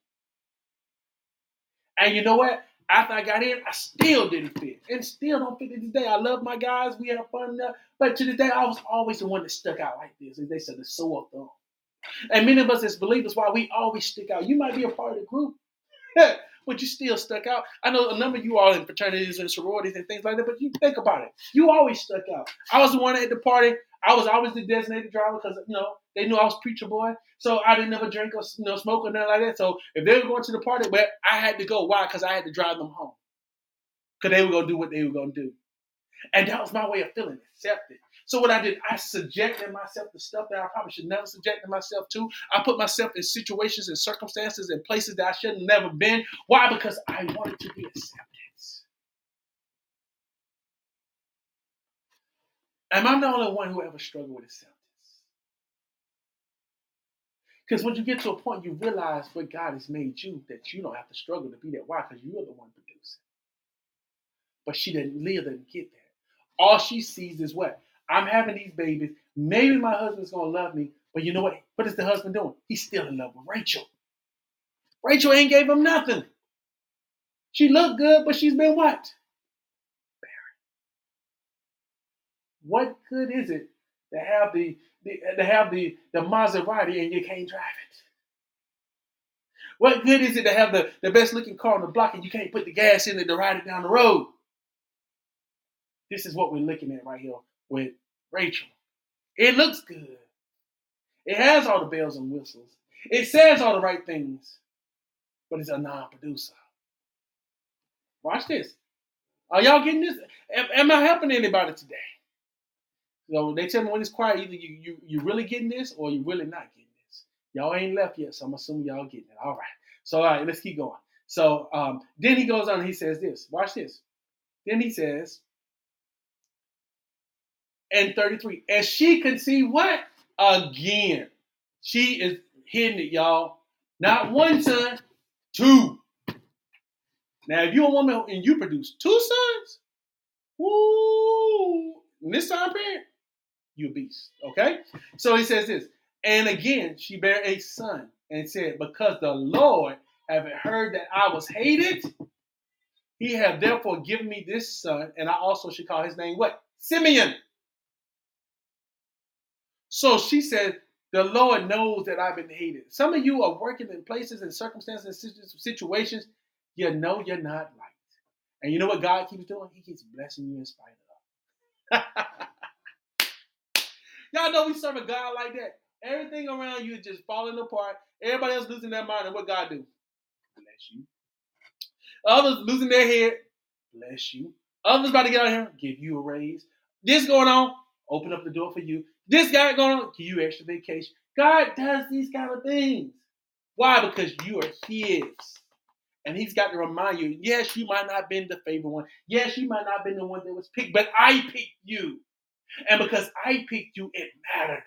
And you know what? After I got in, I still didn't fit. And still don't fit to this day. I love my guys. We have fun enough. But to this day, I was always the one that stuck out like this. As they said, the sore thumb. And many of us as believers, why we always stick out. You might be a part of the group, but you still stuck out. I know a number of you all in fraternities and sororities and things like that, but you think about it. You always stuck out. I was the one at the party. I was always the designated driver because, you know, they knew I was preacher boy. So I didn't never drink or, you know, smoke or nothing like that. So if they were going to the party, well, I had to go. Why? Because I had to drive them home. Because they were going to do what they were going to do. And that was my way of feeling accepted. So what I did, I subjected myself to stuff that I probably should never subject myself to. I put myself in situations and circumstances and places that I should have never been. Why? Because I wanted to be accepted. Am I the only one who ever struggled with acceptance? Because when you get to a point, you realize what God has made you, that you don't have to struggle to be that. Why? Because you're the one producing. But she didn't, Leah didn't get that. All she sees is what? I'm having these babies. Maybe my husband's going to love me. But you know what? What is the husband doing? He's still in love with Rachel. Rachel ain't gave him nothing. She looked good, but she's been what? Barren. What good is it to have the, the to have the, the Maserati and you can't drive it? What good is it to have the, the best looking car on the block and you can't put the gas in it to ride it down the road? This is what we're looking at right here with Rachel. It looks good. It has all the bells and whistles. It says all the right things, but it's a non-producer. Watch this. Are y'all getting this? Am, am I helping anybody today? So they tell me when it's quiet, either you you you really getting this or you really not getting this. Y'all ain't left yet, so I'm assuming y'all getting it. All right. So all right, let's keep going. So um, then he goes on and he says this. Watch this. Then he says, and thirty-three, and she conceived what? Again. She is hitting it, y'all. Not one son, two. Now, if you're a woman and you produce two sons, woo, in this time period, you're a beast, okay? So he says this, and again, she bare a son and said, because the Lord haven't heard that I was hated, he have therefore given me this son, and I also should call his name what? Simeon. So she said, the Lord knows that I've been hated. Some of you are working in places and circumstances and situations you know you're not liked. And you know what God keeps doing? He keeps blessing you in spite of. Y'all know we serve a God like that. Everything around you is just falling apart. Everybody else losing their mind. And what God do? Bless you. Others losing their head. Bless you. Others about to get out here. Give you a raise. This going on. Open up the door for you. This guy going on. Give you extra vacation. God does these kind of things. Why? Because you are his. And he's got to remind you, yes, you might not have been the favorite one. Yes, you might not have been the one that was picked, but I picked you. And because I picked you, it mattered.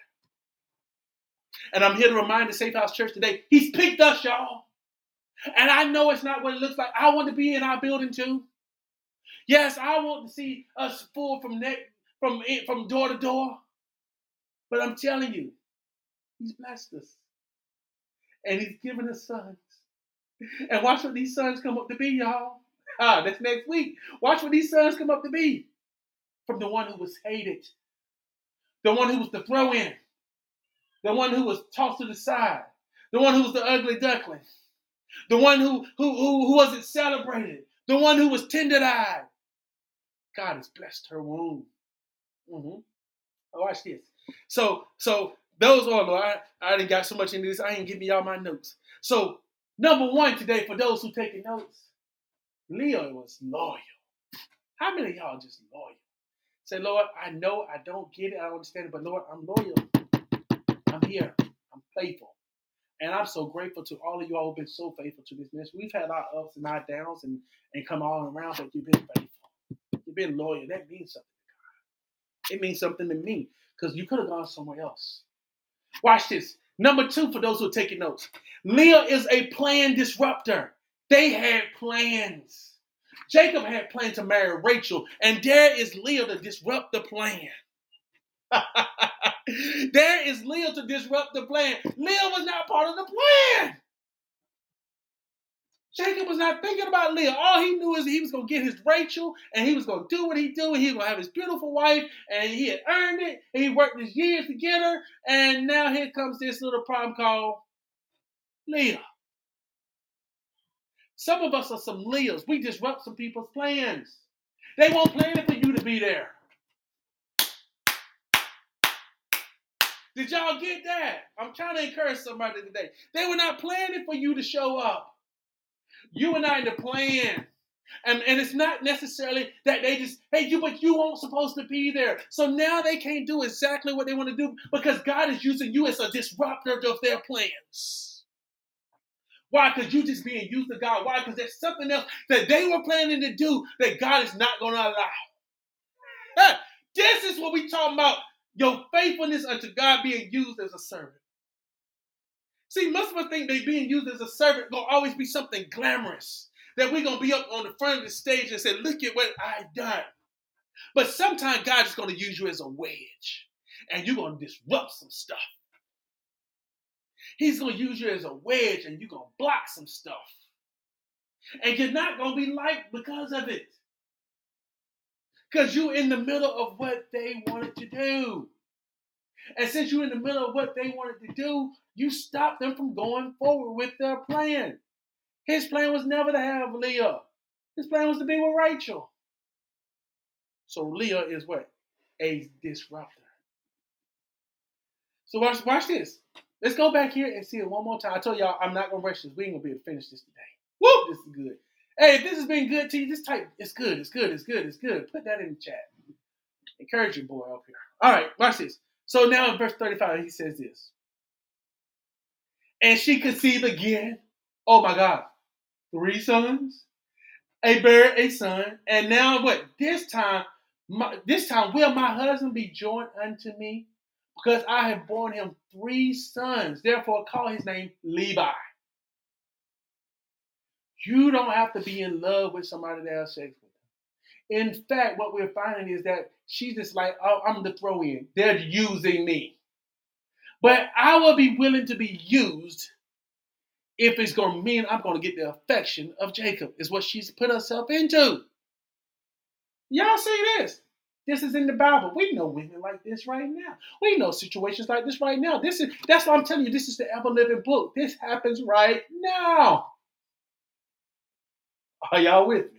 And I'm here to remind the Safe House Church today, he's picked us, y'all. And I know it's not what it looks like. I want to be in our building too. Yes, I want to see us full from neck, from, from door to door. But I'm telling you, he's blessed us. And he's given us sons. And watch what these sons come up to be, y'all. Ah, that's next week. Watch what these sons come up to be. From the one who was hated. The one who was the throw-in. The one who was tossed to the side. The one who was the ugly duckling. The one who, who, who, who wasn't celebrated. The one who was tender-eyed. God has blessed her womb. Mm-hmm. Watch this. So, so those are, Lord, I, I didn't got so much into this. I ain't giving y'all my notes. So, number one today, for those who taking notes, Leah was loyal. How many of y'all just loyal? Say, Lord, I know I don't get it, I don't understand it, but Lord, I'm loyal. I'm here. I'm faithful. And I'm so grateful to all of you all who've been so faithful to this ministry. We've had our ups and our downs and, and come all around, but you've been faithful. You've been loyal. That means something to God. It means something to me because you could have gone somewhere else. Watch this. Number two, for those who are taking notes, Leah is a plan disruptor. They had plans. Jacob had planned to marry Rachel, and there is Leah to disrupt the plan. There is Leah to disrupt the plan. Leah was not part of the plan. Jacob was not thinking about Leah. All he knew is he was going to get his Rachel, and he was going to do what he do, and he was going to have his beautiful wife, and he had earned it, and he worked his years to get her, and now here comes this little problem called Leah. Some of us are some Leahs. We disrupt some people's plans. They won't plan it for you to be there. Did y'all get that? I'm trying to encourage somebody today. They were not planning for you to show up. You and I in the plan. And, and it's not necessarily that they just, hey, you, but you weren't supposed to be there. So now they can't do exactly what they want to do because God is using you as a disruptor of their plans. Why? Because you just being used to God. Why? Because there's something else that they were planning to do that God is not going to allow. Hey, this is what we talking about. Your faithfulness unto God being used as a servant. See, most of us think that being used as a servant going to always be something glamorous. That we're going to be up on the front of the stage and say, look at what I've done. But sometimes God is going to use you as a wedge. And you're going to disrupt some stuff. He's going to use you as a wedge and you're going to block some stuff. And you're not going to be liked because of it. Because you're in the middle of what they wanted to do. And since you're in the middle of what they wanted to do, you stop them from going forward with their plan. His plan was never to have Leah. His plan was to be with Rachel. So Leah is what? A disruptor. So watch, watch this. Let's go back here and see it one more time. I told y'all I'm not going to rush this. We ain't going to be able to finish this today. Woo! This is good. Hey, if this has been good to you, just type, it's good, it's good, it's good, it's good. Put that in the chat. Encourage your boy up here. All right, watch this. So now in verse thirty-five, he says this. And she conceived again. Oh my God. Three sons. A bear, a son. And now what? This time, my, this time will my husband be joined unto me? Because I have borne him three sons. Therefore, call his name Levi. You don't have to be in love with somebody to have sex with. In fact, what we're finding is that she's just like, oh, I'm the throw in. They're using me. But I will be willing to be used if it's going to mean I'm going to get the affection of Jacob, is what she's put herself into. Y'all see this? This is in the Bible. We know women like this right now. We know situations like this right now. This is that's what I'm telling you. This is the ever-living book. This happens right now. Are y'all with me?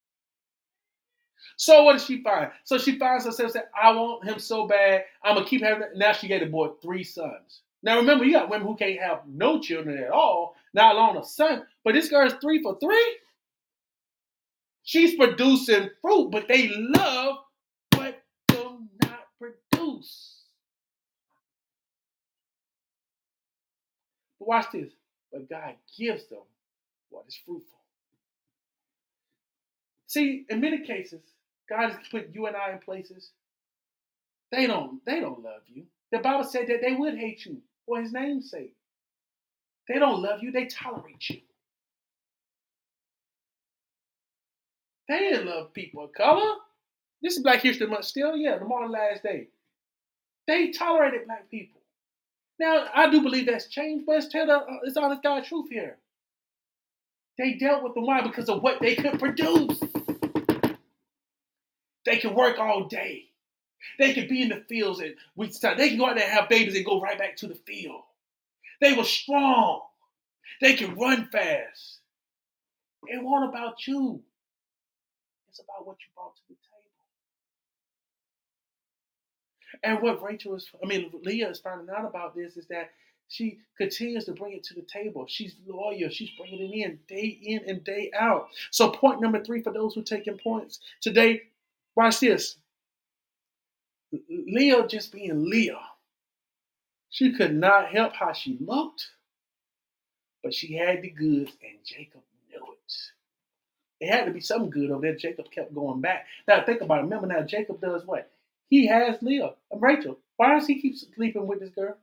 So what does she find? So she finds herself saying, I want him so bad. I'm going to keep having it. Now she gave the boy three sons. Now remember, you got women who can't have no children at all, not alone a son. But this girl's three for three. She's producing fruit, but they love what will not produce. But watch this. But God gives them what is fruitful. See, in many cases, God has put you and I in places. They don't, they don't love you. The Bible said that they would hate you for his name's sake. They don't love you. They tolerate you. They didn't love people of color. This is Black History Month still. Yeah, tomorrow last day. They tolerated black people. Now, I do believe that's changed, but it's, tell the, it's honest God truth here. They dealt with them. Why? Because of what they could produce. They could work all day. They could be in the fields and we start. They can go out there and have babies and go right back to the field. They were strong. They can run fast. It wasn't about you. It's about what you brought to the table. And what Rachel is, I mean, Leah is finding out about this is that she continues to bring it to the table. She's loyal. She's bringing it in day in and day out. So point number three for those who are taking points today, watch this. Leah just being Leah. She could not help how she looked, but she had the goods and Jacob knew it. It had to be something good over there. Jacob kept going back. Now think about it. Remember now, Jacob does what? He has Leah and Rachel. Why does he keep sleeping with this girl?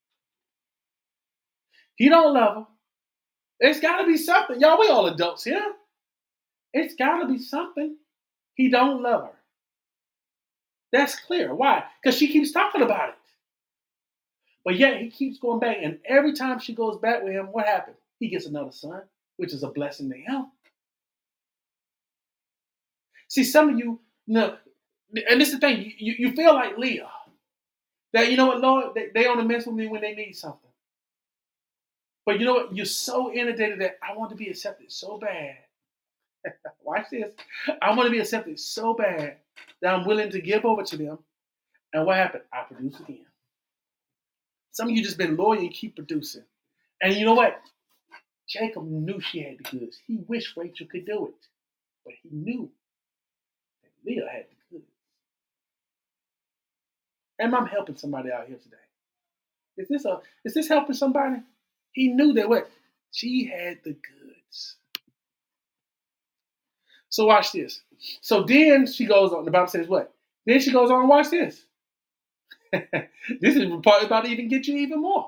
He don't love her. It's got to be something. Y'all, we all adults here. It's got to be something. He don't love her. That's clear. Why? Because she keeps talking about it. But yet he keeps going back. And every time she goes back with him, what happens? He gets another son. which is a blessing to him. See, some of you, you know, and this is the thing, you, you feel like Leah. That, you know what, Lord, they, they only mess with me when they need something. But you know what? You're so inundated that I want to be accepted so bad. Watch this. I want to be accepted so bad that I'm willing to give over to them. And what happened? I produce again. Some of you just been loyal and keep producing. And you know what? Jacob knew she had the goods. He wished Rachel could do it. But he knew that Leah had the goods. And I'm helping somebody out here today. Is this a is this helping somebody? He knew that what? She had the goods. So watch this. So then she goes on. The Bible says what? Then she goes on, watch this. This is probably about to even get you even more.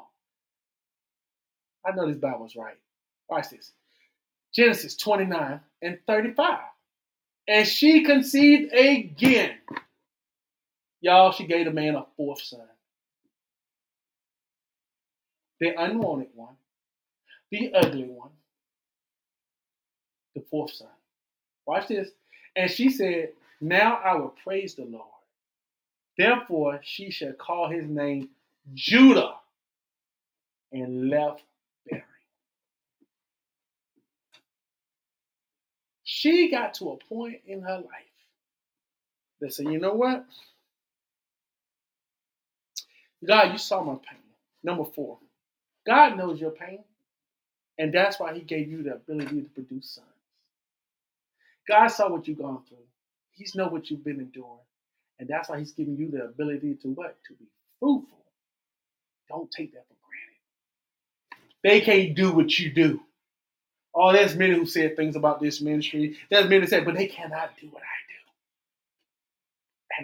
I know this Bible's right. Watch this. Genesis twenty-nine and thirty-five. And she conceived again. Y'all, she gave the man a fourth son. The unwanted one. The ugly one. The fourth son. Watch this. And she said, now I will praise the Lord. Therefore, she shall call his name Judah and left bearing. She got to a point in her life that said, you know what? God, you saw my pain. Number four, God knows your pain. And that's why he gave you the ability to produce sons. God saw what you've gone through. He knows what you've been enduring. And that's why he's giving you the ability to what? To be fruitful. Don't take that for granted. They can't do what you do. Oh, there's many who said things about this ministry. There's many who said, but they cannot do what I do. And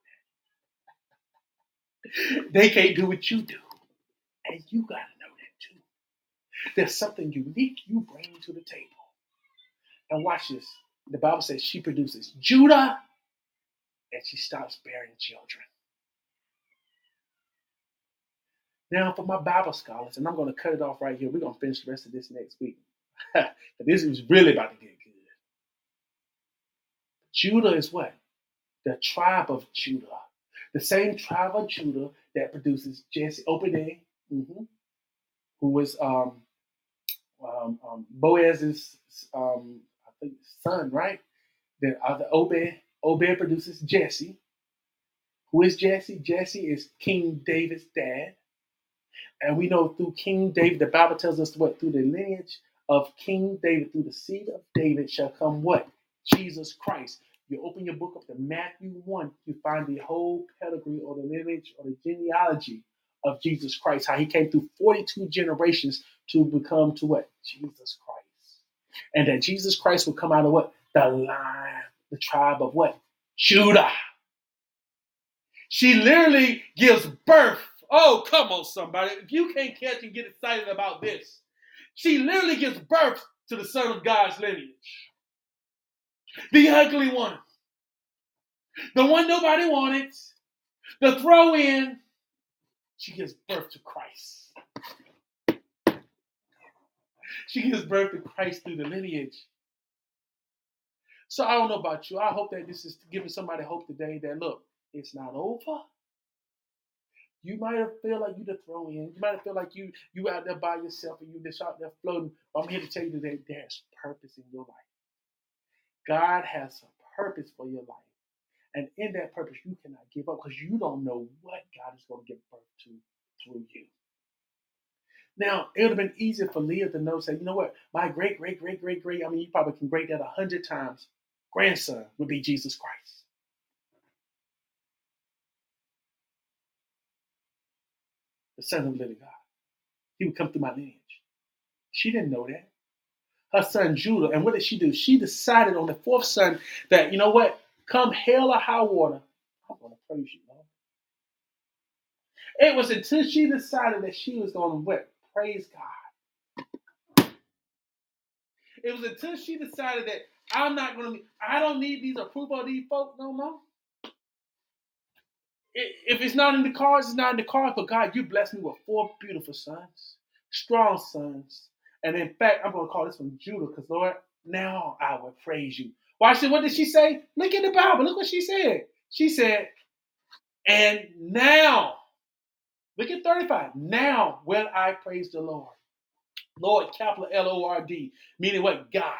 I know that. They can't do what you do. And you got to know that too. There's something unique you bring to the table. And watch this. The Bible says she produces Judah and she stops bearing children. Now, for my Bible scholars, and I'm going to cut it off right here. We're going to finish the rest of this next week. But this is really about to get good. Judah is what? The tribe of Judah. The same tribe of Judah that produces Jesse, Obed, mm-hmm, who was um, um, um, Boaz's um, I think son, right? Then other Obed, Obed produces Jesse. Who is Jesse? Jesse is King David's dad. And we know through King David, the Bible tells us what? Through the lineage of King David, through the seed of David shall come what? Jesus Christ. You open your book up to Matthew one, you find the whole pedigree or the lineage or the genealogy of Jesus Christ, how he came through forty-two generations to become to what? Jesus Christ. And that Jesus Christ will come out of what? The line, the tribe of what? Judah. She literally gives birth. Oh, come on, somebody. If you can't catch and get excited about this, she literally gives birth to the Son of God's lineage. The ugly one. The one nobody wanted. The throw in. She gives birth to Christ. She gives birth to Christ through the lineage. So I don't know about you. I hope that this is giving somebody hope today that, look, it's not over. You might have feel like you the throw in. You might have feel like you you out there by yourself and you just out there floating. But I'm here to tell you today there's purpose in your life. God has a purpose for your life. And in that purpose, you cannot give up because you don't know what God is going to give birth to through you. Now, it would have been easier for Leah to know, say, you know what? My great, great, great, great, great, I mean, you probably can break that a hundred times. Grandson would be Jesus Christ. The Son of the living God. He would come through my lineage. She didn't know that. Her son Judah. And what did she do? She decided on the fourth son that, you know what? Come hell or high water, I'm going to praise you, Lord. It was until she decided that she was going to what? Praise God. It was until she decided that I'm not going to, I don't need these approval of these folks no more. If it's not in the cards, it's not in the cards. But God, you blessed me with four beautiful sons, strong sons. And in fact, I'm going to call this one Judah because, Lord, now I will praise you. Watch it. What did she say? Look in the Bible. Look what she said. She said, and now, look at thirty-five. Now will I praise the Lord. Lord, capital L O R D, meaning what? God.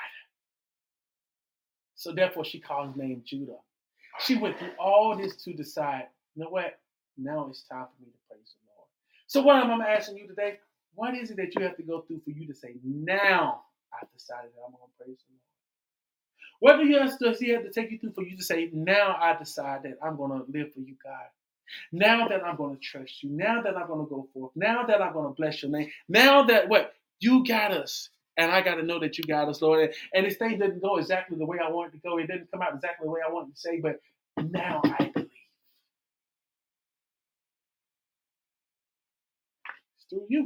So therefore, she called his name Judah. She went through all this to decide, you know what? Now it's time for me to praise the Lord. So what I'm asking you today, what is it that you have to go through for you to say, now I've decided that I'm going to praise the Lord? What do you have to, does he have to take you through for you to say, now I decide that I'm going to live for you, God? Now that I'm going to trust you. Now that I'm going to go forth. Now that I'm going to bless your name. Now that what? You got us. And I got to know that you got us, Lord. And, and this thing didn't go exactly the way I wanted to go. It didn't come out exactly the way I wanted to say, but now I believe. It's through you.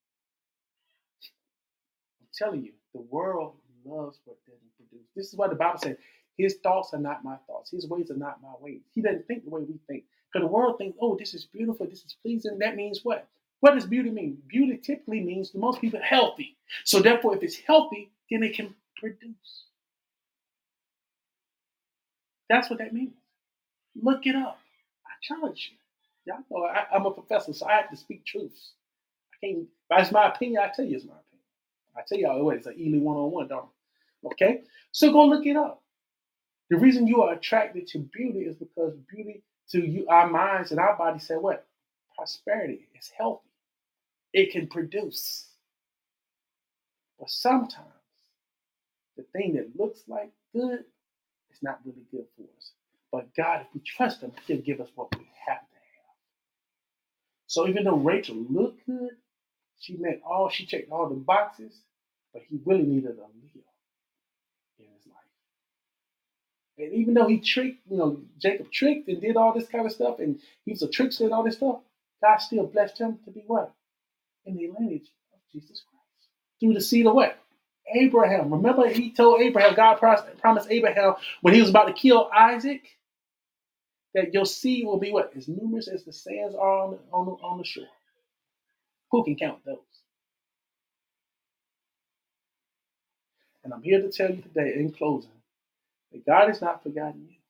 I'm telling you, the world loves what doesn't produce. This is what the Bible says. His thoughts are not my thoughts. His ways are not my ways. He doesn't think the way we think. Because the world thinks, oh, this is beautiful. This is pleasing. That means what? What does beauty mean? Beauty typically means to most people healthy. So therefore, if it's healthy, then it can produce. That's what that means. Look it up. I challenge you. Y'all know I, I'm a professor, so I have to speak truths. I can't, but it's my opinion. I tell you it's my opinion. I tell y'all what, it's an Ely one oh one, don't I? Okay? So go look it up. The reason you are attracted to beauty is because beauty to you, our minds and our bodies say what? Prosperity is healthy. It can produce. But sometimes the thing that looks like good is not really good for us. But God, if we trust him, he'll give us what we have to have. So even though Rachel looked good, she met all, she checked all the boxes, but he really needed a Leah in his life. And even though he tricked, you know, Jacob tricked and did all this kind of stuff, and he was a trickster and all this stuff, God still blessed him to be what? In the lineage of Jesus Christ. Through the seed of what? Abraham. Remember, he told Abraham, God promised Abraham when he was about to kill Isaac, that your seed will be what? As numerous as the sands are on the, on the, on the shore. Who can count those? And I'm here to tell you today, in closing, that God has not forgotten you.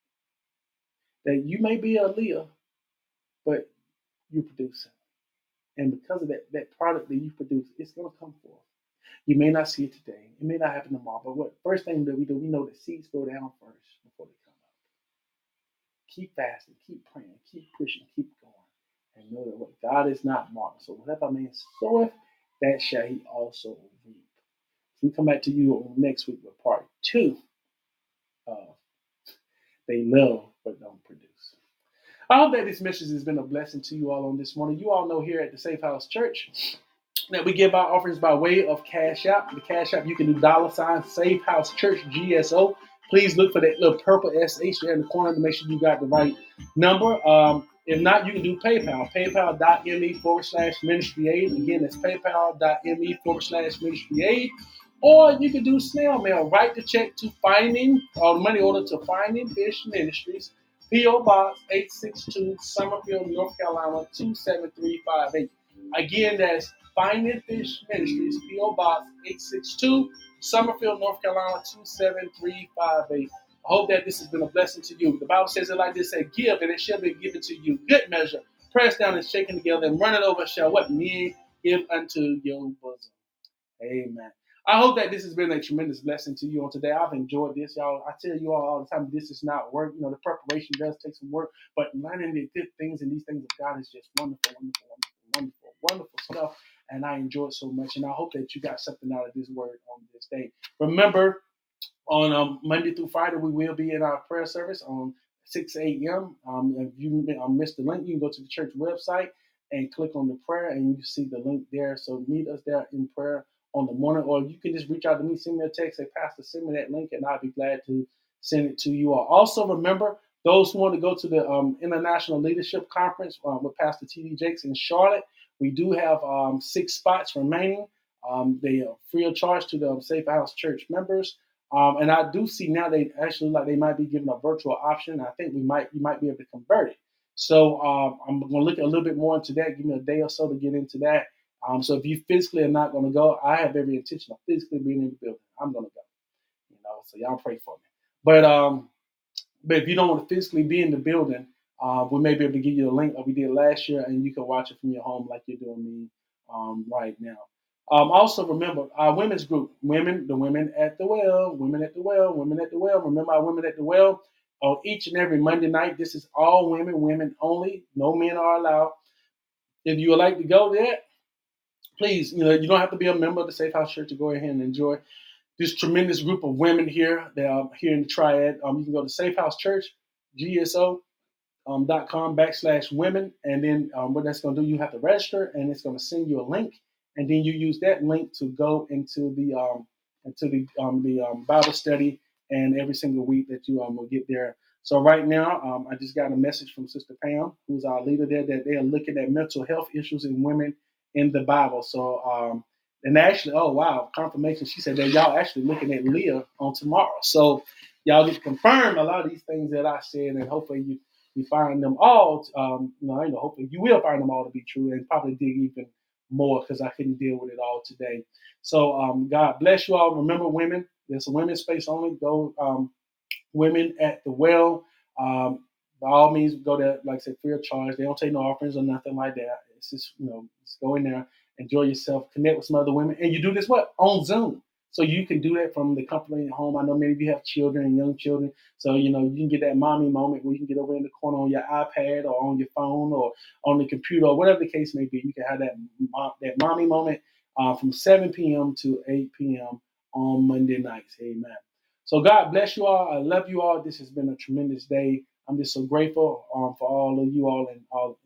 That you may be a Leah, but you're producing. And because of that, that product that you produce, it's going to come forth. You may not see it today. It may not happen tomorrow. But what first thing that we do, we know that seeds go down first before they come up. Keep fasting, keep praying, keep pushing, keep going. And know that what God is not mocked. So whatever a man soweth, that shall he also reap. We come back to you next week with part two of They Love But Don't Produce. I hope that this message has been a blessing to you all on this morning. You all know here at the Safe House Church that we give our offerings by way of Cash App. The Cash App, you can do dollar sign Safe House Church G S O. Please look for that little purple S H there in the corner to make sure you got the right number. Um, if not, you can do PayPal. PayPal.me forward slash ministry aid. Again, that's PayPal.me forward slash ministry aid. Or you can do snail mail. Write the check to Finding, or money order to Finding Fish Ministries, P O Box eight six two, Summerfield, North Carolina two seven three five eight. Again, that's Finding Fish Ministries, P O Box eight six two, Summerfield, North Carolina two seven three five eight. I hope that this has been a blessing to you. The Bible says it like this: say, give, and it shall be given to you. Good measure, pressed down and shaken together, and running over shall what men give unto your bosom. Amen. I hope that this has been a tremendous blessing to you on today. I've enjoyed this, y'all. I tell you all all the time, this is not work. You know, the preparation does take some work, but learning the good things and these things of God is just wonderful, wonderful, wonderful, wonderful, wonderful stuff. And I enjoy it so much. And I hope that you got something out of this word on this day. Remember, on um, Monday through Friday, we will be in our prayer service on six a.m. Um, if you missed the link, you can go to the church website and click on the prayer, and you see the link there. So meet us there in prayer on the morning, or you can just reach out to me, send me a text, say, Pastor, send me that link, and I'll be glad to send it to you all. Also, remember, those who want to go to the um, International Leadership Conference um, with Pastor T D Jakes in Charlotte, we do have um, six spots remaining. Um, they are free of charge to the Safe House Church members. Um, and I do see now they actually like they might be giving a virtual option. I think we might you might be able to convert it. So um, I'm going to look a little bit more into that. Give me a day or so to get into that. Um, so if you physically are not going to go, I have every intention of physically being in the building. I'm going to go. You know, so y'all pray for me. But um, but if you don't want to physically be in the building, uh, we may be able to give you a link like we did last year, and you can watch it from your home like you're doing me um, right now. Um, also, remember our women's group, women, the women at the well, women at the well, women at the well. Remember our women at the well on each and every Monday night. This is all women, women only. No men are allowed. If you would like to go there, please, you know, you don't have to be a member of the Safe House Church to go ahead and enjoy this tremendous group of women here. They are here in the Triad. Um, you can go to Safe House Church, G S O um, dot com backslash women. And then um, what that's going to do, you have to register, and it's going to send you a link. And then you use that link to go into the um, into the um, the um, Bible study, and every single week that you um, will get there. So right now, um, I just got a message from Sister Pam, who's our leader there, that they are looking at mental health issues in women in the Bible. So um, and actually, oh wow, confirmation. She said that y'all actually looking at Leah on tomorrow. So y'all get to confirm a lot of these things that I said, and hopefully you you find them all. Um, you know, I know hopefully you will find them all to be true, and probably dig even more because I couldn't deal with it all today. So um, God bless you all. Remember, women. There's a women's space only. Go um, women at the well. Um, by all means, go there, like I said, free of charge. They don't take no offerings or nothing like that. It's just, you know, just go in there, enjoy yourself, connect with some other women. And you do this what? On Zoom. So you can do that from the comfort of your home. I know many of you have children and young children. So, you know, you can get that mommy moment where you can get over in the corner on your iPad or on your phone or on the computer or whatever the case may be. You can have that, that mommy moment uh, from seven p.m. to eight p.m. on Monday nights. Amen. So God bless you all. I love you all. This has been a tremendous day. I'm just so grateful um, for all of you all and all